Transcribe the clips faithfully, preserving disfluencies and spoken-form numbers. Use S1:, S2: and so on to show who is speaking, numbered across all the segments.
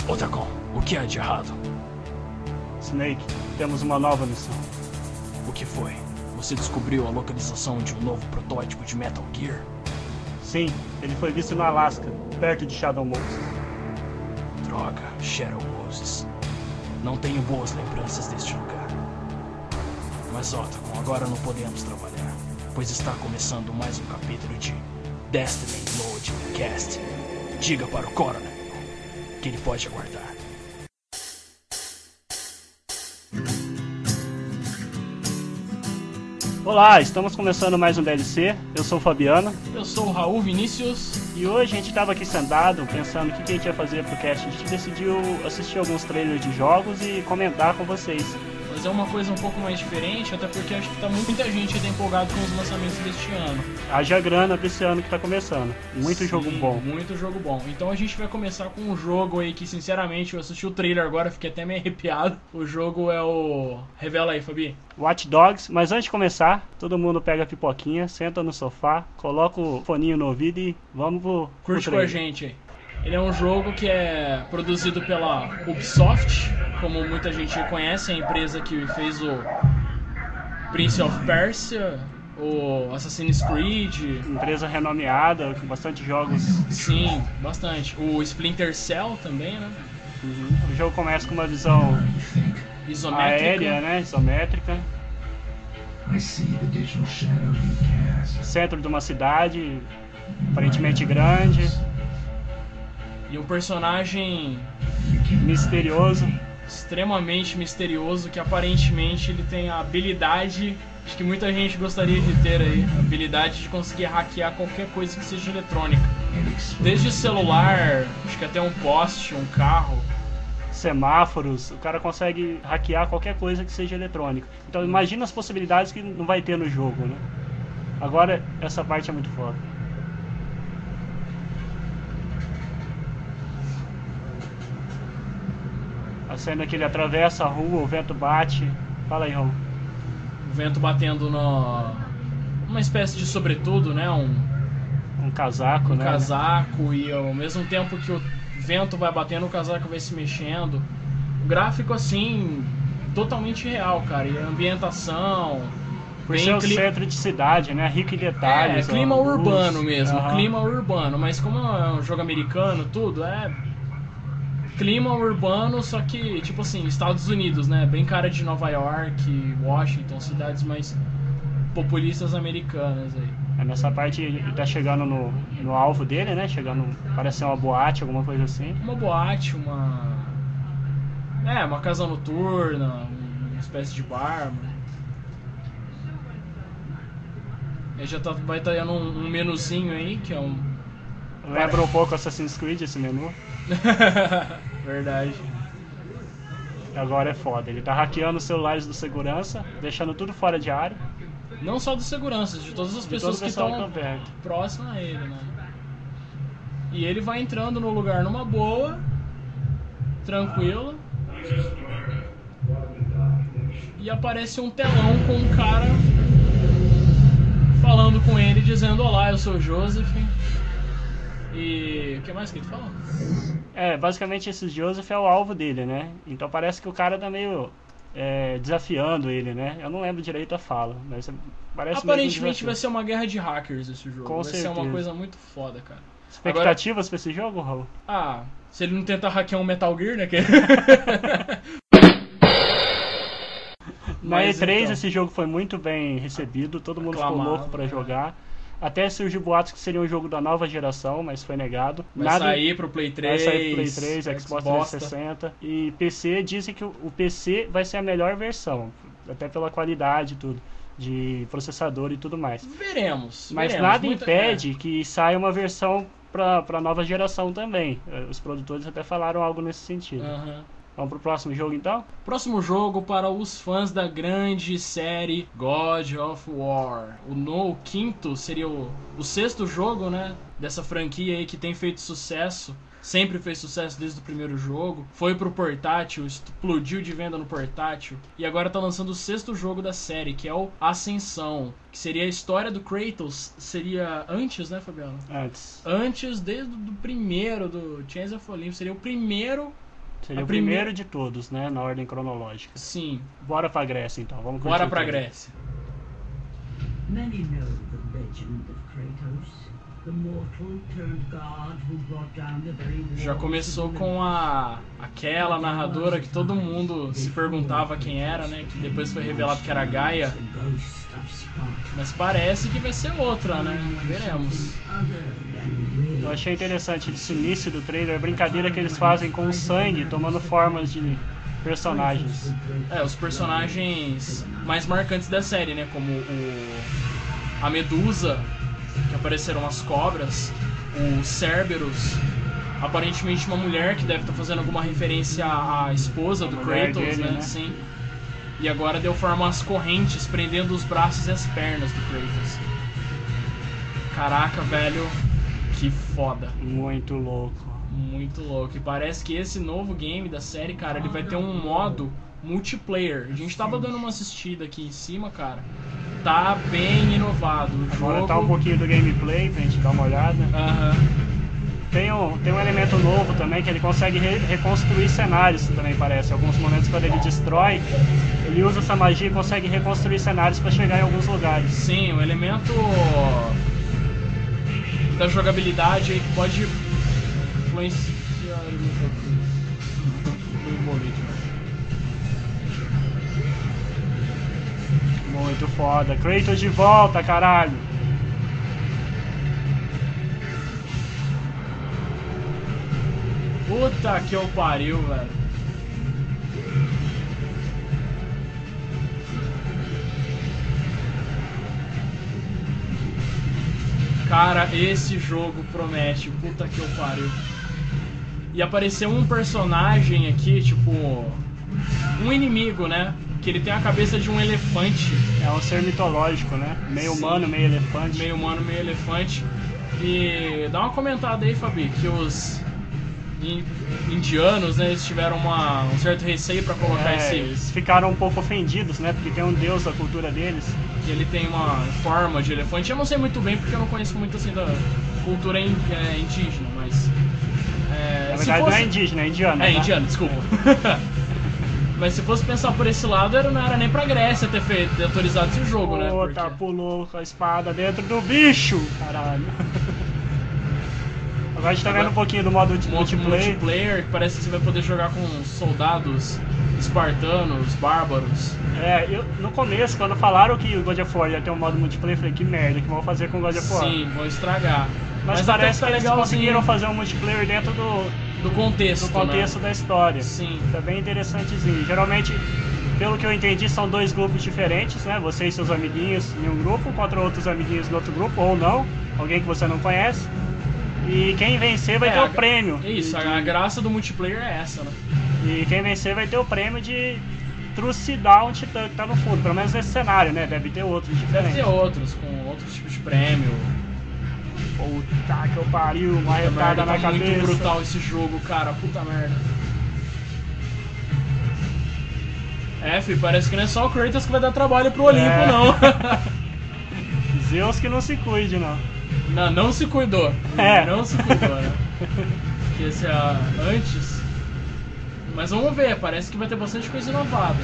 S1: Otacon, o que há de errado?
S2: Snake, temos uma nova missão.
S1: O que foi? Você descobriu a localização de um novo protótipo de Metal Gear?
S2: Sim, ele foi visto no Alasca, perto de Shadow Moses.
S1: Droga, Shadow Moses. Não tenho boas lembranças deste lugar. Mas Otacon, agora não podemos trabalhar, pois está começando mais um capítulo de Destiny Loading Cast. Diga para o Coronel que ele pode aguardar.
S2: Olá, estamos começando mais um D L C. Eu sou o Fabiano.
S3: Eu sou o Raul Vinícius.
S2: E hoje a gente estava aqui sentado, pensando o que a gente ia fazer pro cast. A gente decidiu assistir alguns trailers de jogos e comentar com vocês.
S3: Mas é uma coisa um pouco mais diferente, até porque acho que tá muita gente ainda empolgado com os lançamentos deste ano.
S2: Haja grana desse ano que tá começando. Muito
S3: Sim,
S2: jogo bom.
S3: Muito jogo bom. Então a gente vai começar com um jogo aí que, sinceramente, eu assisti o trailer agora, fiquei até meio arrepiado. O jogo é o... Revela aí, Fabi.
S2: Watch Dogs, mas antes de começar, todo mundo pega a pipoquinha, senta no sofá, coloca o foninho no ouvido e vamos pro,
S3: Curte
S2: pro
S3: com a
S2: trailer.
S3: gente aí. Ele é um jogo que é produzido pela Ubisoft, como muita gente conhece, a empresa que fez o Prince of Persia, o Assassin's Creed.
S2: Empresa renomeada, com bastante jogos.
S3: Sim, bastante. O Splinter Cell também, né?
S2: Uhum. O jogo começa com uma visão
S3: Isométrica.
S2: aérea, né? Isométrica. Centro de uma cidade, aparentemente grande,
S3: E um personagem
S2: misterioso.
S3: extremamente misterioso que aparentemente ele tem a habilidade, acho que muita gente gostaria de ter aí, a habilidade de conseguir hackear qualquer coisa que seja eletrônica. Desde celular, acho que até um poste, um carro.
S2: Semáforos, o cara consegue hackear qualquer coisa que seja eletrônica. Então imagina as possibilidades que não vai ter no jogo, né? Agora, essa parte é muito foda. A cena que ele atravessa a rua, o vento bate. Fala aí, Raul.
S3: O vento batendo no... uma espécie de sobretudo, né? Um,
S2: Um casaco,
S3: um
S2: né?
S3: casaco, e ao mesmo tempo que o vento vai batendo, o casaco vai se mexendo. O gráfico, assim, totalmente real, cara. E a ambientação...
S2: Por
S3: bem
S2: ser um
S3: cli-
S2: centro de cidade, né? Rico em
S3: É,
S2: detalhes. ó,
S3: clima
S2: luz.
S3: urbano mesmo,
S2: Aham.
S3: clima urbano, mas como é um jogo americano, tudo, é clima urbano, só que, tipo assim, Estados Unidos, né, bem cara de Nova York, Washington, cidades mais populistas americanas aí.
S2: Aí nessa parte ele tá chegando no, no alvo dele, né? Chegando, parece ser uma boate, alguma coisa assim.
S3: Uma boate, uma... é, uma casa noturna, uma espécie de bar, mano. Aí já tá, vai estar tá um, um menuzinho aí, que é um...
S2: Lembra um pouco Assassin's Creed esse menu.
S3: Verdade.
S2: E agora é foda. Ele tá hackeando os celulares do segurança, deixando tudo fora de área.
S3: Não só dos seguranças, de todas as
S2: De
S3: pessoas
S2: todo o
S3: que
S2: pessoal
S3: estão
S2: que tá perto.
S3: próximas a ele, né? E ele vai entrando no lugar numa boa, tranquilo. E aparece um telão com um cara falando com ele, dizendo: olá, eu sou o Joseph. E o que mais que ele fala?
S2: É, basicamente esse Joseph é o alvo dele, né? Então parece que o cara tá meio é, desafiando ele, né? Eu não lembro direito a fala, mas parece mesmo um
S3: Aparentemente
S2: desafio.
S3: vai ser uma guerra de hackers esse jogo.
S2: Com
S3: vai ser uma
S2: certeza.
S3: coisa muito foda, cara.
S2: Expectativas pra esse jogo, Raul?
S3: Ah, se ele não tentar hackear um Metal Gear, né? Que...
S2: Na
S3: Mas
S2: E três
S3: então.
S2: esse jogo foi muito bem recebido, todo mundo ficou
S3: Aclamado,
S2: louco pra
S3: né?
S2: jogar. Até surgiu boatos que seria um jogo da nova geração, mas foi negado.
S3: Vai
S2: Nada
S3: sair pro Play três,
S2: vai sair pro Play três, Xbox
S3: Xbox.
S2: trezentos e sessenta. E P C dizem que o o P C vai ser a melhor versão, até pela qualidade e tudo, de processador e tudo mais.
S3: Veremos.
S2: Mas
S3: veremos.
S2: nada
S3: Muita-
S2: impede que saia uma versão pra, pra nova geração também. Eh, Os produtores até falaram algo nesse sentido.
S3: É. Aham.
S2: Vamos pro próximo jogo então?
S3: Próximo jogo para os fãs da grande série God of War. O, no, o quinto seria o, o sexto jogo, né? Dessa franquia aí que tem feito sucesso. Sempre fez sucesso desde o primeiro jogo. Foi pro portátil, explodiu de venda no portátil. E agora tá lançando o sexto jogo da série, que é o Ascensão. Que seria a história do Kratos. Seria antes, né, Fabiano?
S2: Antes.
S3: Antes, desde o do primeiro, do Chains of Olympus. Seria o primeiro
S2: Seria
S3: A
S2: o
S3: primeira-
S2: primeiro de todos, né? Na ordem cronológica.
S3: Sim,
S2: Bora pra Grécia então, vamos
S3: bora
S2: curtir
S3: pra
S2: tudo.
S3: Grécia.
S4: Many know the legend of Kratos, the mortal turned god who brought down the very
S3: Já
S4: walls
S3: começou
S4: of the
S3: com a aquela narradora que todo mundo se perguntava quem era, né? Que depois foi revelado que era a Gaia.
S4: the ghost of Sparta.
S3: Mas parece que vai ser outra, né? Veremos.
S4: Other than real.
S2: Eu achei interessante esse início do trailer, a brincadeira que eles fazem com o sangue, tomando formas de personagens.
S3: É, os personagens mais marcantes da série, né? Como o a Medusa, que apareceram as cobras, o Cerberus, aparentemente uma mulher que deve estar fazendo alguma referência à esposa do
S2: mulher
S3: Kratos,
S2: dele,
S3: né?
S2: né?
S3: Sim. E agora deu forma às correntes prendendo os braços e as pernas do Kratos. Caraca, velho, que foda.
S2: Muito louco.
S3: Muito louco. E parece que esse novo game da série, cara, ele vai ter um modo multiplayer. A gente tava dando uma assistida aqui em cima, cara. Tá bem inovado. O
S2: Agora
S3: jogo...
S2: tá um pouquinho do gameplay pra gente dar uma olhada.
S3: Aham.
S2: Tem um, tem um elemento novo também, que ele consegue re- reconstruir cenários também, parece. Alguns momentos quando ele destrói, ele usa essa magia e consegue reconstruir cenários pra chegar em alguns lugares.
S3: Sim, o elemento da jogabilidade aí que pode influenciar o algoritmo.
S2: Muito foda. Kratos de volta, caralho.
S3: Puta que eu pariu, velho. Cara, esse jogo promete. Puta que eu pariu. E apareceu um personagem aqui, tipo... um inimigo, né? Que ele tem a cabeça de um elefante.
S2: É um ser mitológico, né? Meio
S3: Sim.
S2: humano, meio elefante.
S3: Meio humano, meio elefante. E dá uma comentada aí, Fabi, que os in- indianos, né, eles tiveram uma, um certo receio pra colocar
S2: É,
S3: esse...
S2: eles ficaram um pouco ofendidos, né? Porque tem um deus da cultura deles.
S3: Que ele tem uma forma de elefante. Eu não sei muito bem, porque eu não conheço muito, assim, da cultura in- é, indígena, mas... É,
S2: Na
S3: se
S2: verdade
S3: fosse-
S2: não é indígena, é indiano.
S3: É,
S2: tá?
S3: indiano, desculpa. Mas se fosse pensar por esse lado, era- não era nem pra Grécia ter feito, ter autorizado esse jogo, né?
S2: Puta,
S3: Porque-
S2: pulou com a espada dentro do bicho! Caralho. Agora a gente tá
S3: Agora-
S2: vendo um pouquinho do modo de
S3: modo
S2: multiplayer.
S3: multiplayer, que parece que você vai poder jogar com soldados espartanos, bárbaros.
S2: É, eu, no começo, quando falaram que o God of War ia ter um modo multiplayer, eu falei, que merda, que vão fazer com o God of War?
S3: Sim, vão estragar.
S2: Mas,
S3: até
S2: parece
S3: tá
S2: que eles
S3: legalzinho
S2: conseguiram fazer um multiplayer dentro do,
S3: do contexto,
S2: do contexto
S3: né?
S2: da história.
S3: Sim.
S2: Tá bem interessantezinho. Geralmente, pelo que eu entendi, são dois grupos diferentes, né? Você e seus amiguinhos em um grupo, contra outros amiguinhos no outro grupo, ou não, alguém que você não conhece. E quem vencer vai
S3: É,
S2: ter
S3: a
S2: o
S3: gra-
S2: prêmio.
S3: Isso,
S2: de,
S3: a, a graça do multiplayer é essa, né?
S2: E quem vencer vai ter o prêmio de trucidar um titã que tá no fundo. Pelo menos nesse cenário, né? Deve ter outros
S3: Deve
S2: diferentes.
S3: ter outros, com outros tipos de prêmio.
S2: Puta que eu pariu, uma
S3: Puta
S2: retada
S3: merda,
S2: na
S3: tá
S2: cabeça.
S3: muito brutal esse jogo, cara. Puta merda. É, filho, parece que não é só o Kratos que vai dar trabalho pro Olimpo,
S2: É.
S3: não.
S2: Zeus que não se cuide, não.
S3: Não, não se cuidou.
S2: É.
S3: Não se cuidou, né? Que esse é a- antes. Mas vamos ver, parece que vai ter bastante coisa inovada.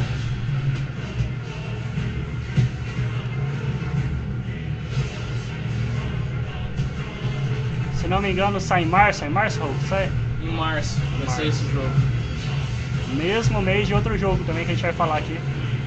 S2: Se não me engano, sai em março, é em março, Raul? Sai?
S3: Em março vai ser
S2: Março.
S3: esse jogo.
S2: Mesmo mês de outro jogo também que a gente vai falar aqui.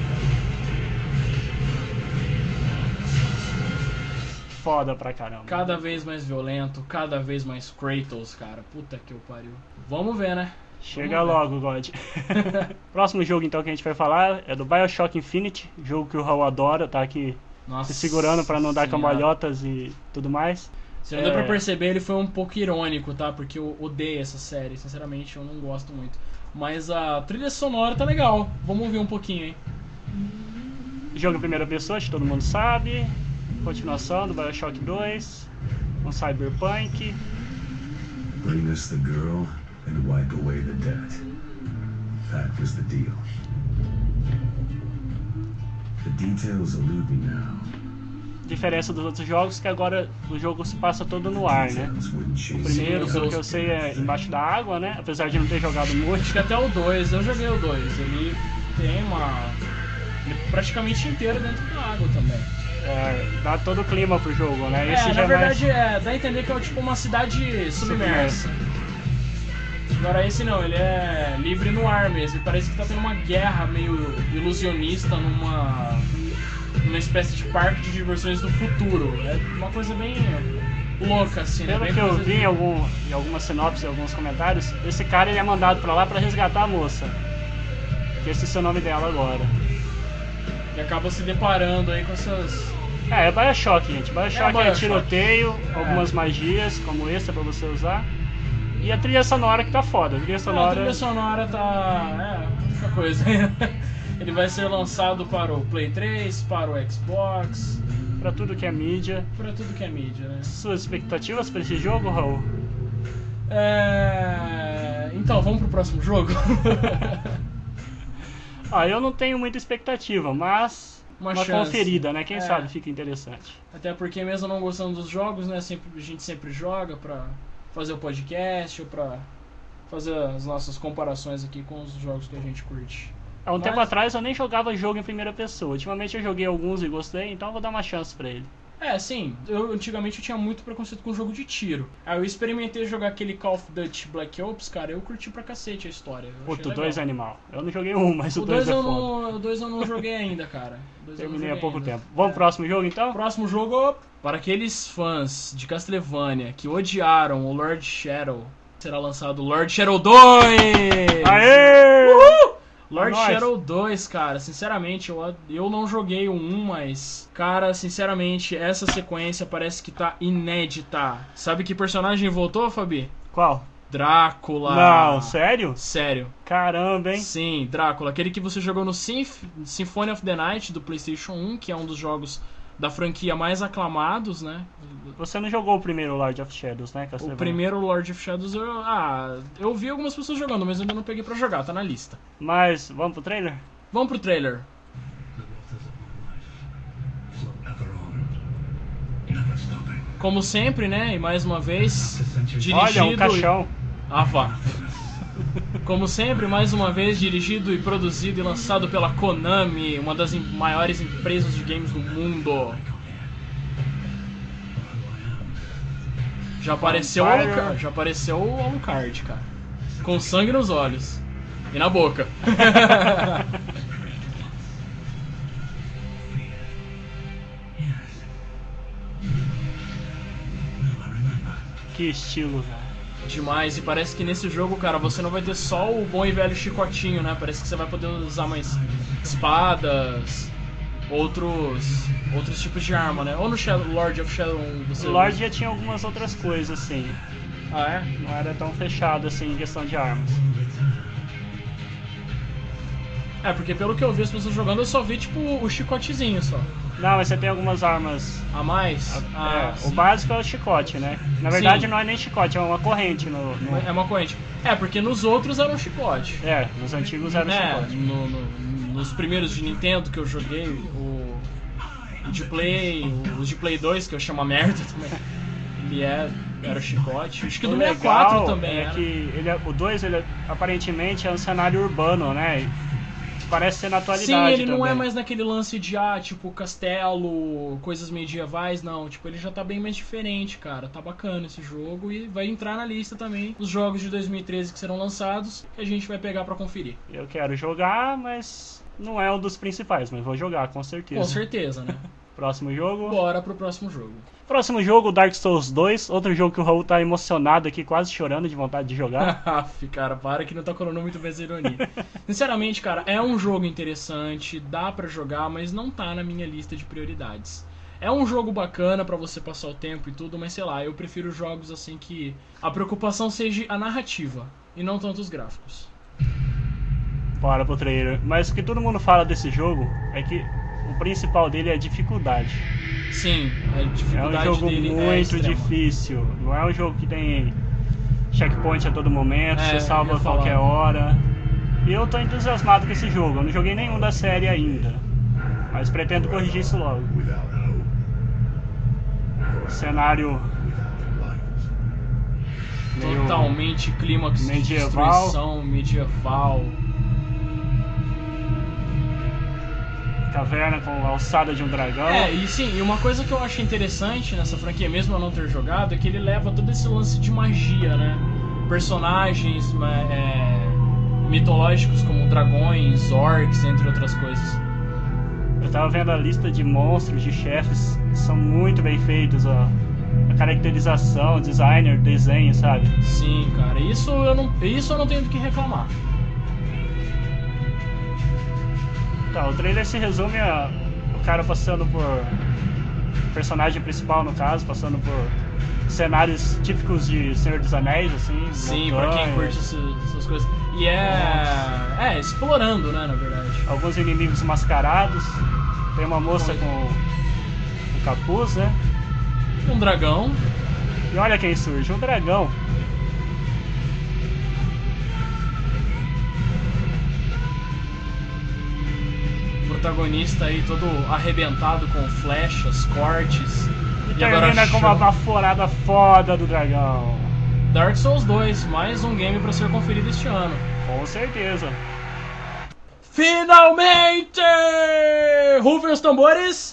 S2: Foda pra caramba.
S3: Cada vez mais violento, cada vez mais Kratos, cara. Puta que eu pariu. Vamos ver, né?
S2: Chega
S3: Vamos ver.
S2: logo, God. Próximo jogo então que a gente vai falar é do BioShock Infinite, jogo que o Raul adora, tá aqui
S3: Nossa
S2: se segurando pra não dar
S3: Senhora.
S2: cambalhotas e tudo mais.
S3: Se não deu pra
S2: É.
S3: perceber, ele foi um pouco irônico, tá? Porque eu odeio essa série, sinceramente, eu não gosto muito. Mas a trilha sonora tá legal. Vamos ouvir um pouquinho, hein?
S2: Jogo em primeira pessoa, acho que todo mundo sabe. Continuação do BioShock dois, um Cyberpunk.
S5: Bring us the girl and wipe away the debt. That was the deal. The details elude me now.
S2: diferença dos outros jogos, que agora o jogo se passa todo no ar, né? O primeiro,
S3: Sim,
S2: pelo
S3: os-
S2: que eu sei, é embaixo da água, né? Apesar de não ter jogado muito.
S3: Acho que até o dois, eu joguei o dois. Ele tem uma. Ele é praticamente inteiro dentro da água também.
S2: É, dá todo o clima pro jogo, né?
S3: É,
S2: Esse já
S3: na verdade
S2: é
S3: é, dá a entender que é tipo uma cidade submersa. Agora esse não, ele é livre no ar mesmo. E parece que tá tendo uma guerra meio ilusionista numa. numa espécie de parque de diversões do futuro. É uma coisa bem louca, assim, né?
S2: Pelo
S3: Bem
S2: que eu
S3: coisa
S2: vi
S3: de-
S2: em, algum, em algumas sinopses, em alguns comentários, esse cara ele é mandado pra lá pra resgatar a moça. Que esse é o nome dela agora.
S3: E acaba se deparando aí com essas.
S2: É, é Bioshock, gente. Bioshock é,
S3: Bioshock.
S2: tiroteio,
S3: É.
S2: algumas magias, como esse, pra você usar. E a trilha sonora que tá foda. A trilha
S3: Ah,
S2: sonora.
S3: a trilha sonora tá. É, a única coisa. Ele vai ser lançado para o Play três, para o Xbox,
S2: Pra tudo que é mídia.
S3: para tudo que é mídia, né?
S2: Suas expectativas pra esse jogo, Raul?
S3: É... Então, vamos pro próximo jogo?
S2: Ah, eu não tenho muita expectativa, mas
S3: Uma
S2: uma,
S3: chance.
S2: conferida, né? Quem
S3: É.
S2: sabe fica interessante.
S3: Até porque mesmo não gostando dos jogos, né? Sempre, a gente sempre joga pra fazer o podcast ou pra fazer as nossas comparações aqui com os jogos que a gente curte.
S2: Há um
S3: Mas-
S2: tempo atrás eu nem jogava jogo em primeira pessoa. Ultimamente eu joguei alguns e gostei, então eu vou dar uma chance pra ele.
S3: É, sim, eu antigamente eu tinha muito preconceito com jogo de tiro. Aí eu experimentei jogar aquele Call of Duty Black Ops, cara, eu curti pra cacete a história. eu
S2: Pô,
S3: achei
S2: o
S3: legal.
S2: dois é animal. Eu não joguei um, mas o
S3: O
S2: dois
S3: dois
S2: é
S3: eu
S2: foda.
S3: não, o dois eu não joguei ainda, cara. O dois eu não
S2: Terminei há
S3: joguei
S2: pouco
S3: ainda.
S2: tempo. Vamos
S3: É.
S2: pro próximo jogo então?
S3: Próximo jogo, para aqueles fãs de Castlevania que odiaram o Lord Shadow, será lançado Lord Shadow dois!
S2: Aê!
S3: Uhul! Lord
S2: Nós.
S3: Shadow dois, cara, sinceramente, eu, eu não joguei o um, mas, cara, sinceramente, essa sequência parece que tá inédita. Sabe que personagem voltou, Fabi?
S2: Qual?
S3: Drácula.
S2: Não, sério?
S3: Sério.
S2: Caramba, hein?
S3: Sim, Drácula. Aquele que você jogou no Symph- Symphony of the Night do PlayStation um, que é um dos jogos da franquia mais aclamados, né?
S2: Você não jogou o primeiro Lord of Shadows, né,
S3: O
S2: Castlevania?
S3: primeiro Lord of Shadows, eu, ah, eu vi algumas pessoas jogando, mas eu ainda não peguei pra jogar, tá na lista.
S2: Mas, vamos pro trailer?
S3: Vamos pro trailer.
S5: The waters of my life flow ever on, never stopping.
S3: Como sempre, né? E mais uma vez, dirigido...
S2: Olha, um caixão.
S3: Ah, vá. Como sempre, mais uma vez, dirigido e produzido e lançado pela Konami, uma das em- maiores empresas de games do mundo. Já apareceu o
S2: Vampire.
S3: Alucard, já apareceu o Alucard, cara. Com sangue nos olhos. E na boca.
S2: Que estilo, cara.
S3: Demais, e parece que nesse jogo, cara, você não vai ter só o bom e velho chicotinho, né? Parece que você vai poder usar mais espadas, outros outros tipos de arma, né? Ou no Shadow, Lord of Shadow um você
S2: O Lorde já tinha algumas outras coisas, assim.
S3: Ah, é?
S2: Não era tão fechado, assim, em questão de armas.
S3: É, porque pelo que eu vi as pessoas jogando, eu só vi, tipo, o chicotezinho só.
S2: Não, mas você tem algumas armas.
S3: A mais? Ah,
S2: é, o básico é o chicote, né? Na verdade
S3: Sim.
S2: não é nem chicote, é uma corrente no. no-
S3: é uma corrente. É, porque nos outros era um chicote.
S2: É, nos antigos era o
S3: É,
S2: chicote.
S3: no- no- nos primeiros de Nintendo que eu joguei, o, o de Play, o- os de Play dois, que eu chamo a merda também, ele é, era o chicote. Acho que o
S2: O
S3: do sessenta e quatro
S2: legal
S3: também
S2: é
S3: era.
S2: que ele é- o dois ele é- aparentemente é um cenário urbano, né? Parece ser na atualidade.
S3: Sim, ele não
S2: também.
S3: é mais naquele lance de, ah, tipo, castelo, coisas medievais, não. Tipo, ele já tá bem mais diferente, cara. Tá bacana esse jogo e vai entrar na lista também os jogos de dois mil e treze que serão lançados, que a gente vai pegar pra conferir.
S2: Eu quero jogar, mas não é um dos principais, mas vou jogar com certeza.
S3: Com certeza, né?
S2: Próximo jogo.
S3: Bora pro próximo jogo.
S2: Próximo jogo, Dark Souls dois. Outro jogo que o Raul tá emocionado aqui, quase chorando de vontade de jogar.
S3: Aff, cara, para que não tá colando muito bem essa ironia. Sinceramente, cara, é um jogo interessante, dá pra jogar, mas não tá na minha lista de prioridades. É um jogo bacana pra você passar o tempo e tudo, mas sei lá, eu prefiro jogos assim que a preocupação seja a narrativa e não tanto os gráficos.
S2: Bora pro trailer. Mas o que todo mundo fala desse jogo é que o principal dele é a dificuldade.
S3: Sim, a
S2: É um
S3: dificuldade
S2: jogo
S3: dele é
S2: muito
S3: extrema.
S2: difícil. Não é um jogo que tem checkpoint a todo momento,
S3: É,
S2: você
S3: eu
S2: salva
S3: ia
S2: a qualquer
S3: falar.
S2: hora. E eu tô entusiasmado com esse jogo. Eu não joguei nenhum da série ainda. Mas pretendo corrigir isso logo.
S5: Without hope,
S2: cenário meio
S3: Totalmente clímax de
S2: medieval.
S3: destruição medieval.
S2: Caverna com a alçada de um dragão.
S3: É, e sim, e uma coisa que eu acho interessante nessa franquia, mesmo eu não ter jogado, é que ele leva todo esse lance de magia, né? Personagens é, mitológicos como dragões, orcs, entre outras coisas.
S2: Eu tava vendo a lista de monstros, de chefes, são muito bem feitos, ó. A caracterização, designer, desenho, sabe?
S3: Sim, cara, isso eu não, isso eu não tenho do que reclamar.
S2: Tá, o trailer se resume a o cara passando por... o personagem principal, no caso, passando por cenários típicos de Senhor dos Anéis, assim.
S3: Sim, pra quem curte essas, essas coisas. E é... é, explorando, né, na verdade.
S2: Alguns inimigos mascarados. Tem uma moça com um capuz, né?
S3: Um dragão.
S2: E olha quem surge, um dragão.
S3: Protagonista aí todo arrebentado com flechas, cortes.
S2: E, e termina com uma baforada foda do dragão.
S3: Dark Souls dois, mais um game pra ser conferido este ano.
S2: Com certeza.
S3: Finalmente! Rufem os tambores!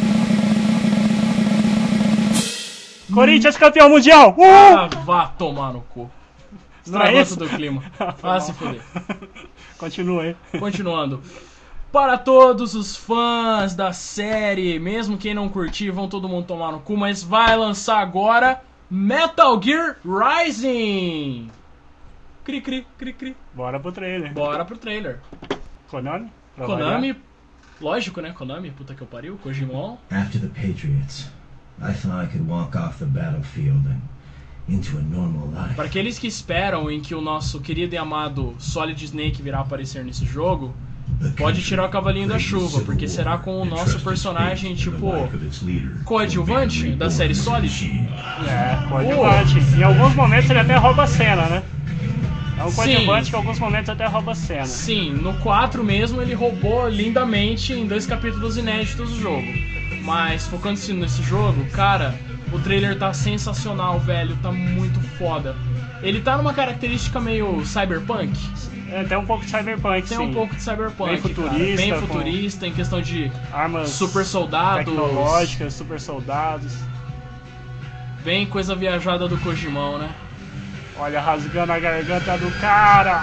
S2: Corinthians campeão mundial! Uh!
S3: Ah, vá tomar no cu.
S2: Não é
S3: Estragou
S2: isso?
S3: todo o clima. Ah, se fuder.
S2: Continua aí.
S3: Continuando. Para todos os fãs da série, mesmo quem não curtir, vão todo mundo tomar no cu, mas vai lançar agora Metal Gear Rising! Cri, cri, cri, cri.
S2: Bora pro trailer.
S3: Bora pro trailer.
S2: Konami? Pra
S3: Konami,
S2: variar.
S3: lógico, né? Konami, puta que eu pariu, Kojimon.
S6: After the Patriots, I thought I could walk off the battlefield and into a normal life.
S3: Para aqueles que esperam em que o nosso querido e amado Solid Snake virá aparecer nesse jogo, pode tirar o cavalinho da chuva, porque será com o nosso personagem, tipo, coadjuvante da série Solid.
S2: É, coadjuvante. Em alguns momentos ele até rouba a cena, né? É um
S3: Sim.
S2: coadjuvante que em alguns momentos até rouba a cena.
S3: Sim, no quatro mesmo ele roubou lindamente em dois capítulos inéditos do jogo. Mas focando-se nesse jogo, cara, o trailer tá sensacional, velho, tá muito foda. Ele tá numa característica meio cyberpunk.
S2: É, tem um pouco de cyberpunk,
S3: Tem
S2: sim.
S3: um pouco de cyberpunk,
S2: Bem futurista,
S3: cara. Bem
S2: com
S3: futurista, em questão de
S2: Armas
S3: super soldados,
S2: tecnológicas, super soldados.
S3: bem coisa viajada do Kojimão, né?
S2: Olha, rasgando a garganta do cara.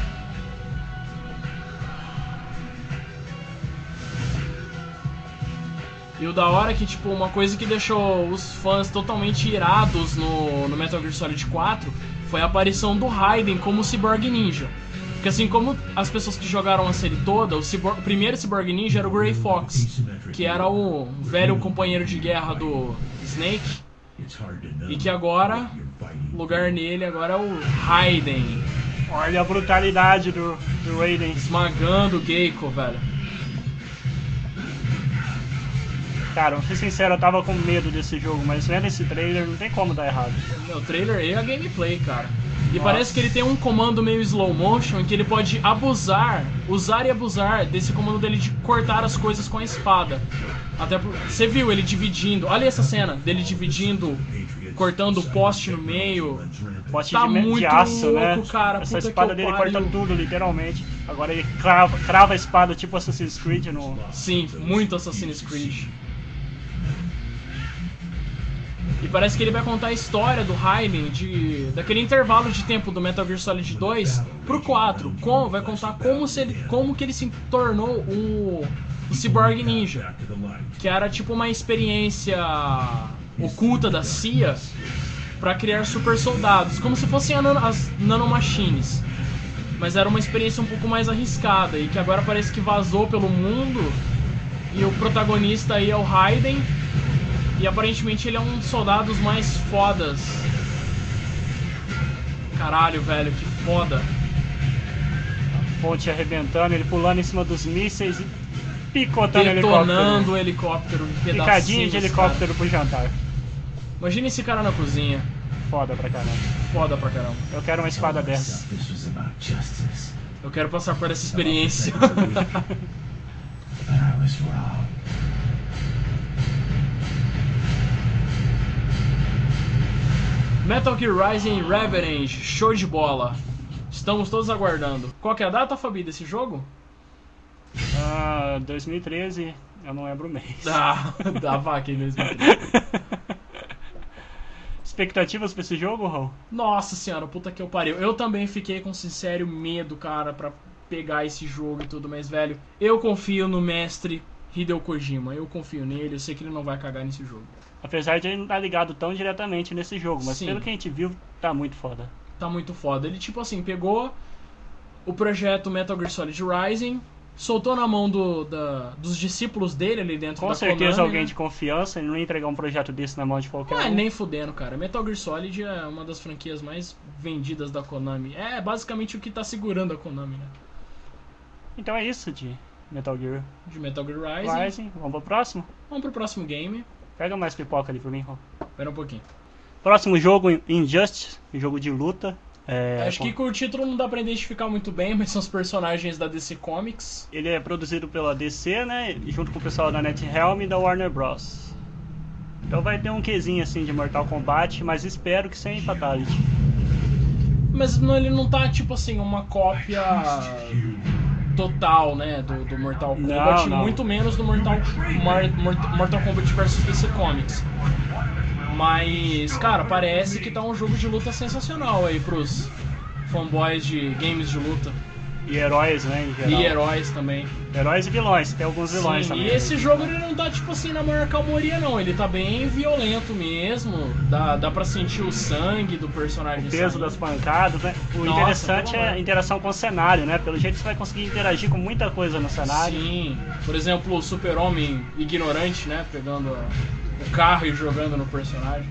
S3: E o da hora é que, tipo, uma coisa que deixou os fãs totalmente irados no, no Metal Gear Solid quatro foi a aparição do Raiden como Cyborg Ninja. Porque assim como as pessoas que jogaram a série toda, o, cyborg, o primeiro Cyborg Ninja era o Grey Fox, que era o velho companheiro de guerra do Snake, e que agora, o lugar nele agora é o Raiden,
S2: Olha a brutalidade do, do Raiden.
S3: esmagando o Gecko, velho.
S2: Cara, vou ser sincero, eu tava com medo desse jogo, mas vendo esse trailer não tem como dar errado.
S3: O trailer e a gameplay, cara. E
S2: Nossa.
S3: parece que ele tem um comando meio slow motion em que ele pode abusar, usar e abusar desse comando dele de cortar as coisas com a espada. Até por... Você viu ele dividindo, olha essa cena dele dividindo, cortando o poste no meio.
S2: Poste
S3: Tá
S2: de, me- de
S3: muito
S2: aço,
S3: louco,
S2: né?
S3: cara,
S2: Essa
S3: puta
S2: espada
S3: que eu
S2: dele
S3: pariu.
S2: corta tudo, literalmente. Agora ele crava, crava a espada tipo Assassin's Creed no...
S3: Sim, muito Assassin's Creed. E parece que ele vai contar a história do Raiden, de, daquele intervalo de tempo do Metal Gear Solid dois pro quatro. Com, vai contar como, se ele, como que ele se tornou o, o Cyborg Ninja. Que era tipo uma experiência oculta da C I A pra criar super soldados. Como se fossem a nano, as nanomachines. Mas era uma experiência um pouco mais arriscada. E que agora parece que vazou pelo mundo. E o protagonista aí é o Raiden. E aparentemente ele é um dos soldados mais fodas. Caralho, velho, que foda.
S2: Ponte arrebentando, ele pulando em cima dos mísseis e picotando
S3: Detonando
S2: o
S3: o helicóptero em pedacinhos.
S2: Picadinho de helicóptero pro jantar.
S3: Cara. Imagina esse cara na cozinha.
S2: Foda pra caramba.
S3: Foda pra caramba.
S2: Eu quero uma espada dessa.
S6: This was about justice.
S3: Eu quero passar por essa experiência.
S6: But I was wrong.
S3: Metal Gear Rising Revenant, show de bola. Estamos todos aguardando. Qual que é a data, Fabi, desse jogo?
S2: Ah, dois mil e treze, eu não lembro o mês.
S3: Ah, da vaca em dois mil e treze.
S2: Expectativas pra esse jogo, Raul?
S3: Nossa senhora, puta que eu pariu. Eu também fiquei com sincero medo, cara, pra pegar esse jogo e tudo, mas, velho, eu confio no mestre Hideo Kojima. Eu confio nele, eu sei que ele não vai cagar nesse jogo.
S2: Apesar de ele não estar ligado tão diretamente nesse jogo, mas
S3: Sim.
S2: pelo que a gente viu, tá muito foda.
S3: Tá muito foda. Ele, tipo assim, pegou o projeto Metal Gear Solid Rising, soltou na mão do, da, dos discípulos dele ali dentro
S2: Com
S3: da
S2: certeza
S3: Konami,
S2: alguém
S3: né?
S2: de confiança, ele não ia entregar um projeto desse na mão de qualquer
S3: Ah,
S2: um.
S3: nem fudendo, cara. Metal Gear Solid é uma das franquias mais vendidas da Konami. É basicamente o que tá segurando a Konami, né?
S2: Então é isso de Metal Gear
S3: De Metal Gear Rising.
S2: Rising. Vamos pro próximo?
S3: Vamos pro próximo game.
S2: Pega mais pipoca ali pra mim, Raul.
S3: Espera um pouquinho.
S2: Próximo jogo, Injustice, jogo de luta. É,
S3: Acho
S2: com-
S3: que com o título não dá pra identificar muito bem, mas são os personagens da D C Comics.
S2: Ele é produzido pela D C, né? E junto com o pessoal da NetHelm e da Warner Bros. Então vai ter um quezinho assim de Mortal Kombat, mas espero que sem Fatality.
S3: Mas não, ele não tá, tipo assim, uma cópia total, né, do, do Mortal Kombat,
S2: Não, não.
S3: muito menos do Mortal, Mar- Mort- Mortal Kombat versus D C Comics. Mas, cara, parece que tá um jogo de luta sensacional aí pros fanboys de games de luta.
S2: E heróis, né, em geral.
S3: E heróis também.
S2: Heróis e vilões, tem alguns vilões
S3: Sim,
S2: também.
S3: e esse jogo ele não tá, tipo assim, na maior calmoria, não. Ele tá bem violento mesmo. Dá, dá pra sentir o sangue do personagem.
S2: O peso
S3: saindo.
S2: das pancadas, né? O
S3: Nossa,
S2: interessante
S3: pelo
S2: é
S3: amor.
S2: a interação com o cenário, né? Pelo jeito você vai conseguir interagir com muita coisa no cenário.
S3: Sim, por exemplo, o Super-Homem ignorante, né? Pegando a- o carro e jogando no personagem.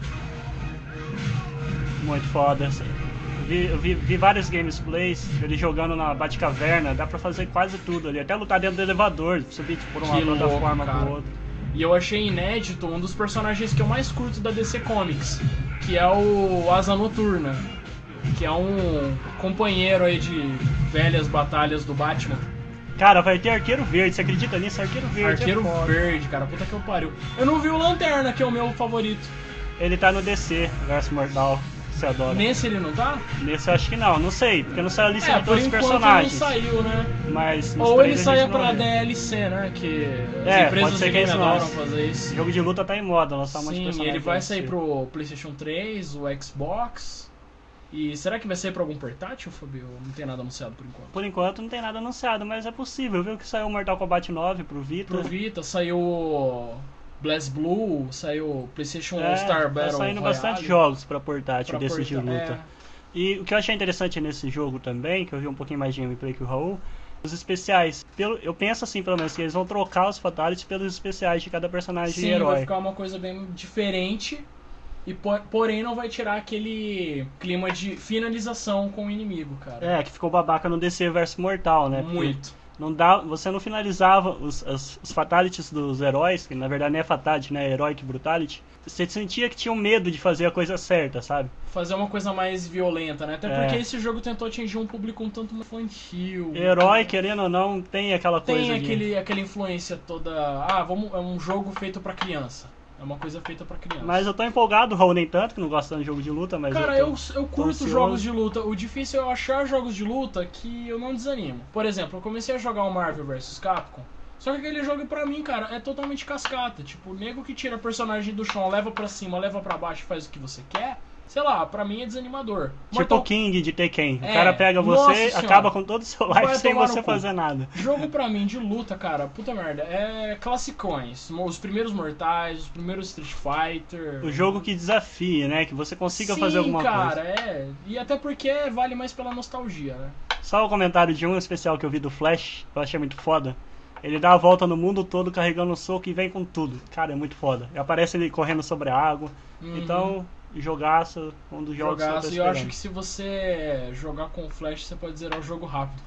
S2: Muito foda. assim. Vi, eu vi, vi vários gameplays, ele jogando na Batcaverna, dá pra fazer quase tudo ali, até lutar dentro do elevador, subir tipo, por uma
S3: Que louco,
S2: plataforma
S3: cara.
S2: pro outro.
S3: E eu achei inédito um dos personagens que eu mais curto da D C Comics, que é o Asa Noturna, que é um companheiro aí de velhas batalhas do Batman.
S2: Cara, vai ter Arqueiro Verde, você acredita nisso? Arqueiro Verde
S3: Arqueiro
S2: é foda.
S3: Verde, cara, puta que eu pariu. Eu não vi o Lanterna, que é o meu favorito.
S2: Ele tá no D C, Verso Mortal, você adora.
S3: Nesse ele não tá?
S2: Nesse eu acho que não, não sei, porque não saiu a lista
S3: É,
S2: de
S3: por
S2: todos os
S3: enquanto
S2: personagens.
S3: não saiu, né?
S2: Mas nos
S3: Ou ele
S2: trailers a
S3: saia
S2: gente não
S3: pra
S2: vê.
S3: D L C, né? Que as
S2: É,
S3: empresas
S2: pode ser
S3: de
S2: que
S3: game
S2: eles
S3: adoram
S2: lancem.
S3: fazer isso.
S2: O jogo de luta tá em moda, lançar um monte de
S3: Sim,
S2: personagem.
S3: ele vai
S2: D L C.
S3: sair pro PlayStation três, o Xbox. E será que vai sair pra algum portátil, Fabio? Não tem nada anunciado por enquanto.
S2: Por enquanto não tem nada anunciado, mas é possível, viu? Que saiu o Mortal Kombat nove pro Vita.
S3: Pro Vita saiu o BlazBlue, saiu o PlayStation
S2: É,
S3: All-Star Battle
S2: tá saindo
S3: Royale
S2: bastante jogos pra portátil
S3: pra
S2: desses de
S3: porta-
S2: luta.
S3: é.
S2: E o que eu achei interessante nesse jogo também, que eu vi um pouquinho mais de gameplay que o Raul, os especiais. Pelo, eu penso assim, pelo menos, que eles vão trocar os fatalities pelos especiais de cada personagem e
S3: Sim,
S2: herói.
S3: vai ficar uma coisa bem diferente. E po- porém não vai tirar aquele clima de finalização com o inimigo, cara.
S2: É, que ficou babaca no D C versus Mortal, né? Porque
S3: Muito.
S2: Não dá, você não finalizava os, as- os fatalities dos heróis, que na verdade não é fatality, né? É heroic brutality. Você sentia que tinha um medo de fazer a coisa certa, sabe?
S3: Fazer uma coisa mais violenta, né? Até
S2: É.
S3: porque esse jogo tentou atingir um público um tanto infantil.
S2: Herói, querendo ou não, tem aquela
S3: Tem
S2: coisa de...
S3: aquele, aquela influência toda. Ah, vamos, é um jogo feito pra criança. É uma coisa feita pra criança.
S2: Mas eu tô empolgado, o Raul nem tanto, que não gosta de jogo de luta, mas
S3: Cara,
S2: eu,
S3: eu,
S2: tô...
S3: eu curto
S2: ansioso.
S3: jogos de luta. O difícil é eu achar jogos de luta que eu não desanimo. Por exemplo, eu comecei a jogar o Marvel versus. Capcom. Só que aquele jogo pra mim, cara, é totalmente cascata. Tipo, o nego que tira personagem do chão, leva pra cima, leva pra baixo e faz o que você quer. Sei lá, pra mim é desanimador.
S2: Tipo
S3: Mortal-
S2: o King de Tekken.
S3: É,
S2: O cara pega
S3: nossa
S2: você,
S3: senhora.
S2: acaba com todo o seu life
S3: Vai
S2: sem
S3: tomar no
S2: você
S3: cu.
S2: fazer nada.
S3: Jogo pra mim de luta, cara, puta merda, é classicões. Os primeiros Mortais, os primeiros Street Fighter.
S2: O jogo que desafie, né? Que você consiga
S3: Sim,
S2: fazer alguma
S3: cara,
S2: coisa.
S3: é. E até porque vale mais pela nostalgia, né?
S2: Só o comentário de um especial que eu vi do Flash, que eu achei muito foda. Ele dá a volta no mundo todo carregando um soco e vem com tudo. Cara, é muito foda. E aparece ele correndo sobre a água.
S3: Uhum.
S2: Então, jogaço, um dos jogos
S3: Jogaço,
S2: que
S3: e
S2: eu
S3: eu
S2: tô
S3: acho que
S2: esperando.
S3: se você jogar com o Flash, você pode zerar o jogo rápido.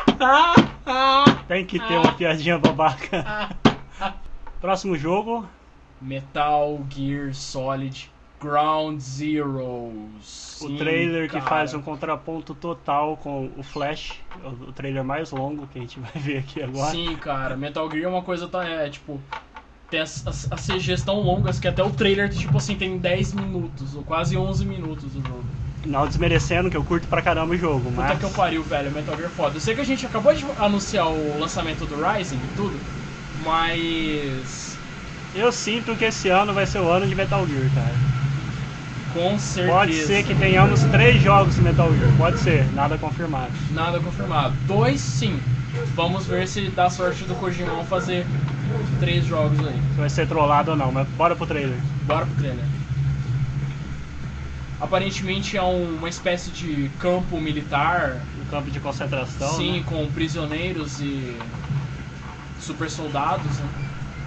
S2: Tem que ter uma piadinha babaca. Próximo jogo,
S3: Metal Gear Solid Ground Zeroes.
S2: o
S3: Sim,
S2: trailer que
S3: cara.
S2: faz um contraponto total com o Flash. O, o trailer mais longo que a gente vai ver aqui agora.
S3: Sim, cara, Metal Gear é uma coisa, tá, é tipo, tem as, as, as C Gs tão longas que até o trailer, tipo assim, tem dez minutos, ou quase onze minutos do jogo.
S2: Não desmerecendo, que eu curto pra caramba o jogo, mas...
S3: Puta que eu pariu, velho, Metal Gear foda. Eu sei que a gente acabou de anunciar o lançamento do Rising e tudo, mas...
S2: eu sinto que esse ano vai ser o ano de Metal Gear, cara.
S3: Com certeza.
S2: Pode ser que tenhamos três jogos de Metal Gear, pode ser, nada confirmado.
S3: Nada confirmado. Dois, sim. Vamos ver se dá sorte do Kojimão fazer três jogos aí.
S2: Se vai ser trollado ou não, mas bora pro trailer.
S3: Bora pro trailer. Aparentemente é um- uma espécie de campo militar,
S2: Um campo de concentração,
S3: sim,
S2: né?
S3: com prisioneiros e super soldados, né?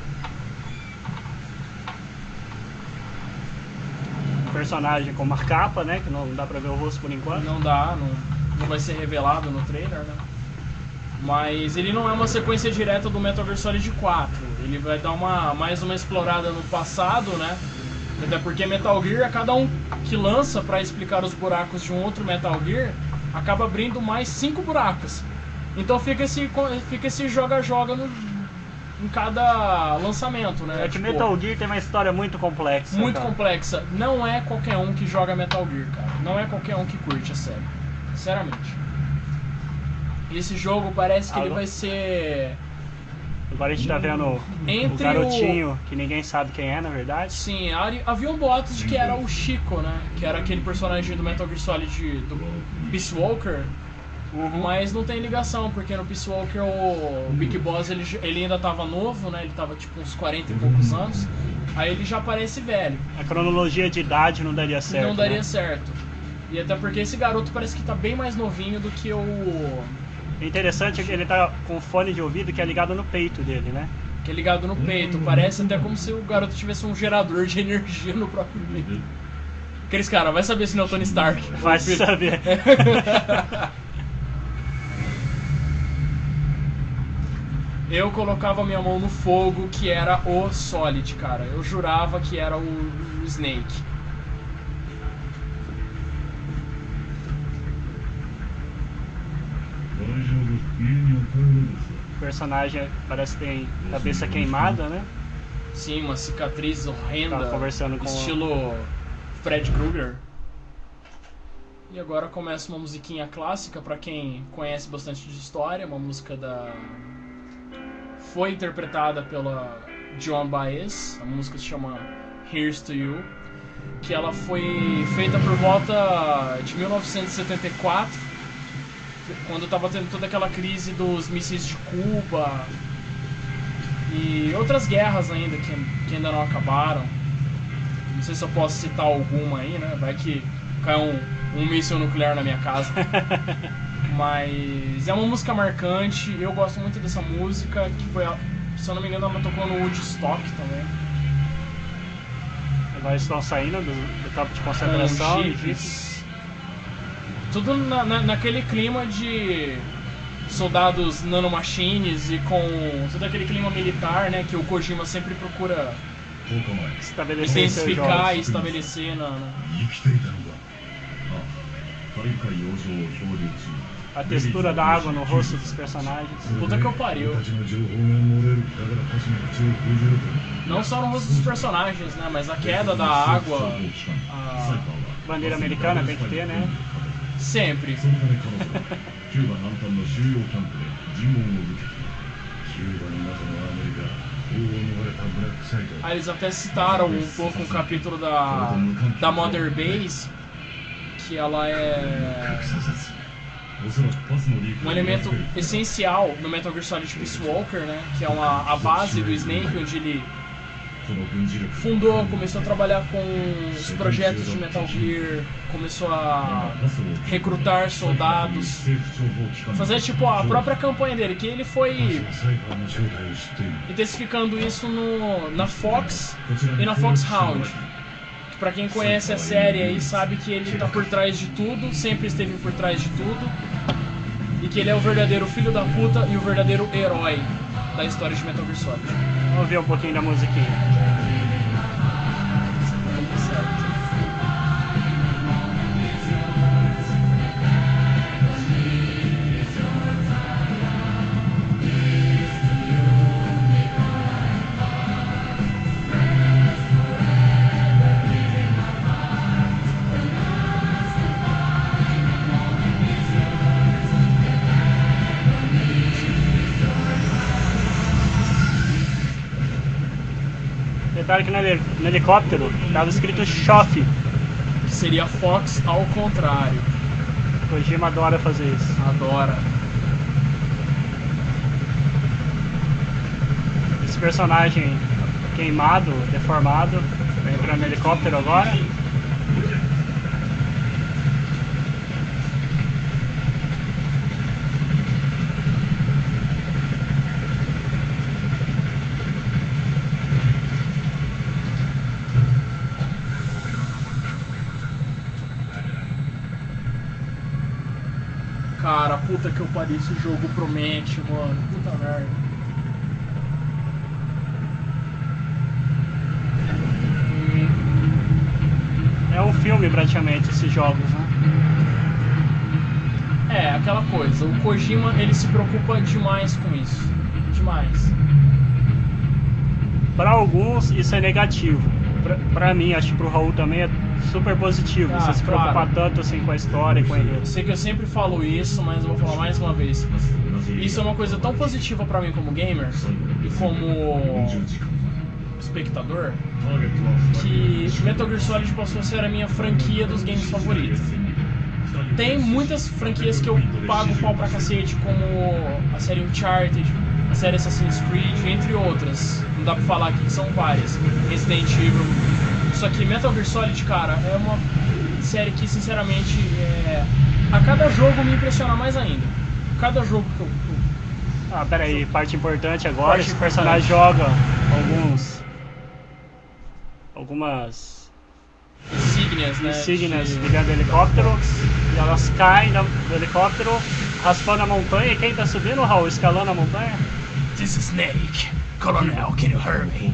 S2: Um personagem com uma capa, né? Que não dá pra ver o rosto por enquanto.
S3: Não dá, não, não vai ser revelado no trailer, né? Mas ele não é uma sequência direta do Metal Gear Solid quatro. Ele vai dar uma, mais uma explorada no passado, né? Até porque Metal Gear, a cada um que lança pra explicar os buracos de um outro Metal Gear, acaba abrindo mais cinco buracos. Então fica esse fica esse joga-joga no- em cada lançamento, né?
S2: É que
S3: Tipo,
S2: Metal Gear tem uma história muito complexa.
S3: muito
S2: cara.
S3: complexa. Não é qualquer um que joga Metal Gear, cara. Não é qualquer um que curte a série. Sinceramente. Esse jogo parece que ele
S2: Alô?
S3: vai ser...
S2: Agora a gente tá vendo o
S3: Entre
S2: garotinho, que ninguém sabe quem é, na verdade.
S3: Sim, hari- haviam boatos de que era o Chico, né? Que era aquele personagem do Metal Gear Solid do Peace Walker.
S2: Uhum.
S3: Mas não tem ligação, porque no Peace Walker o Big Boss ele, j- ele ainda tava novo, né? Ele tava tipo uns quarenta e poucos anos. Aí ele já parece velho.
S2: A cronologia de idade não daria certo.
S3: não daria
S2: né?
S3: certo. E até porque esse garoto parece que tá bem mais novinho do que o...
S2: O interessante é que ele tá com fone de ouvido que é ligado no peito dele, né?
S3: que é ligado no peito. Parece até como se o garoto tivesse um gerador de energia no próprio peito. Aqueles caras, vai saber se não é o Tony Stark.
S2: Vai saber.
S3: Eu colocava minha mão no fogo que era o Solid, cara. Eu jurava que era o, o Snake.
S2: O personagem parece que tem cabeça queimada, né?
S3: Sim, uma cicatriz horrenda.
S2: Tava conversando com o-
S3: estilo Fred Krueger. E agora começa uma musiquinha clássica pra quem conhece bastante de história, uma música da foi interpretada pela Joan Baez, a música se chama Here's to You, que ela foi feita por volta de mil novecentos e setenta e quatro, quando estava tendo toda aquela crise dos mísseis de Cuba e outras guerras ainda que, que ainda não acabaram. Não sei se eu posso citar alguma aí, né? Vai que cai um, um míssil nuclear na minha casa. Mas é uma música marcante, eu gosto muito dessa música, que foi, a- se eu não me engano, ela tocou no Woodstock também.
S2: Agora estão saindo do, do campo de concentração
S3: Com
S2: e
S3: jipes. Tudo na, na- naquele clima de soldados nanomachines e com todo aquele clima militar, né, que o Kojima sempre procura
S2: estabelecer seus
S3: intensificar e
S2: jogos.
S3: estabelecer na, na-
S5: 生きていたのかああカリブ海洋上を漂流中
S2: A textura da água no rosto dos personagens.
S3: Puta que eu pariu.
S5: 俺たちの情報が漏れるだからこその口を封じろと
S3: Não só no rosto dos personagens, né, mas a queda da água, a-
S2: Bandeira americana tem que ter, né?
S3: sempre.
S5: そのため彼女はキューバ南端の収容キャンプで尋問を受けキューバの中のアメリカ法を逃れたブラックサイト
S3: Aí eles até citaram um pouco um capítulo da, da Mother Base, que ela é
S5: させおそらくパスのリーク
S3: um elemento essencial no Metal Gear Solid Peace Walker, né, que é uma, a base do Snake, onde ele
S5: この軍事力
S3: fundou, começou a trabalhar com os projetos de Metal Gear, começou a recrutar soldados, fazer tipo a própria campanha dele, que ele foi
S5: サイファーの正体を知っている
S3: intensificando isso no, na Fox e na Foxhound. Que pra quem conhece a série aí sabe que ele tá por trás de tudo, sempre esteve por trás de tudo, e que ele é o verdadeiro filho da puta e o verdadeiro herói da história de Metal Gear Solid.
S2: Vamos ver um pouquinho da musiquinha. Detalhe que no, heli- no helicóptero tava escrito Shoff.
S3: Que seria Fox ao contrário.
S2: Kojima adora fazer isso.
S3: Adora.
S2: Esse personagem queimado, deformado, vai entrar no helicóptero agora.
S3: Cara, puta que eu pariu, esse jogo promete, mano. Puta merda.
S2: É um filme praticamente esses jogos, né?
S3: É, aquela coisa, o Kojima, ele se preocupa demais com isso. Demais.
S2: Para alguns isso é negativo. Pra, pra mim, acho que pro Raul também é super positivo.
S3: Ah,
S2: você se preocupar
S3: claro.
S2: tanto assim com a história e com o enredo.
S3: Eu sei que eu sempre falo isso, mas eu vou falar mais uma vez. Isso é uma coisa tão positiva pra mim como gamer e como espectador, que Metal Gear Solid passou a ser a minha franquia dos games favoritos. Tem muitas franquias que eu pago pau pra cacete, como a série Uncharted, a série Assassin's Creed, entre outras. Não dá pra falar aqui que são várias. Resident Evil. Só que Metal Gear Solid, cara, é uma série que, sinceramente, é... a cada jogo me impressiona mais ainda. Cada jogo que eu...
S2: Ah, pera aí, parte importante agora,
S3: Parte
S2: esse personagem joga alguns... algumas
S3: insígnias, né?
S2: insígnias
S3: de-
S2: ligando o helicóptero e elas caem da- do helicóptero, raspando a montanha. E quem tá subindo, Raul? Escalando a montanha?
S1: This is Snake. Colonel, can you hear me?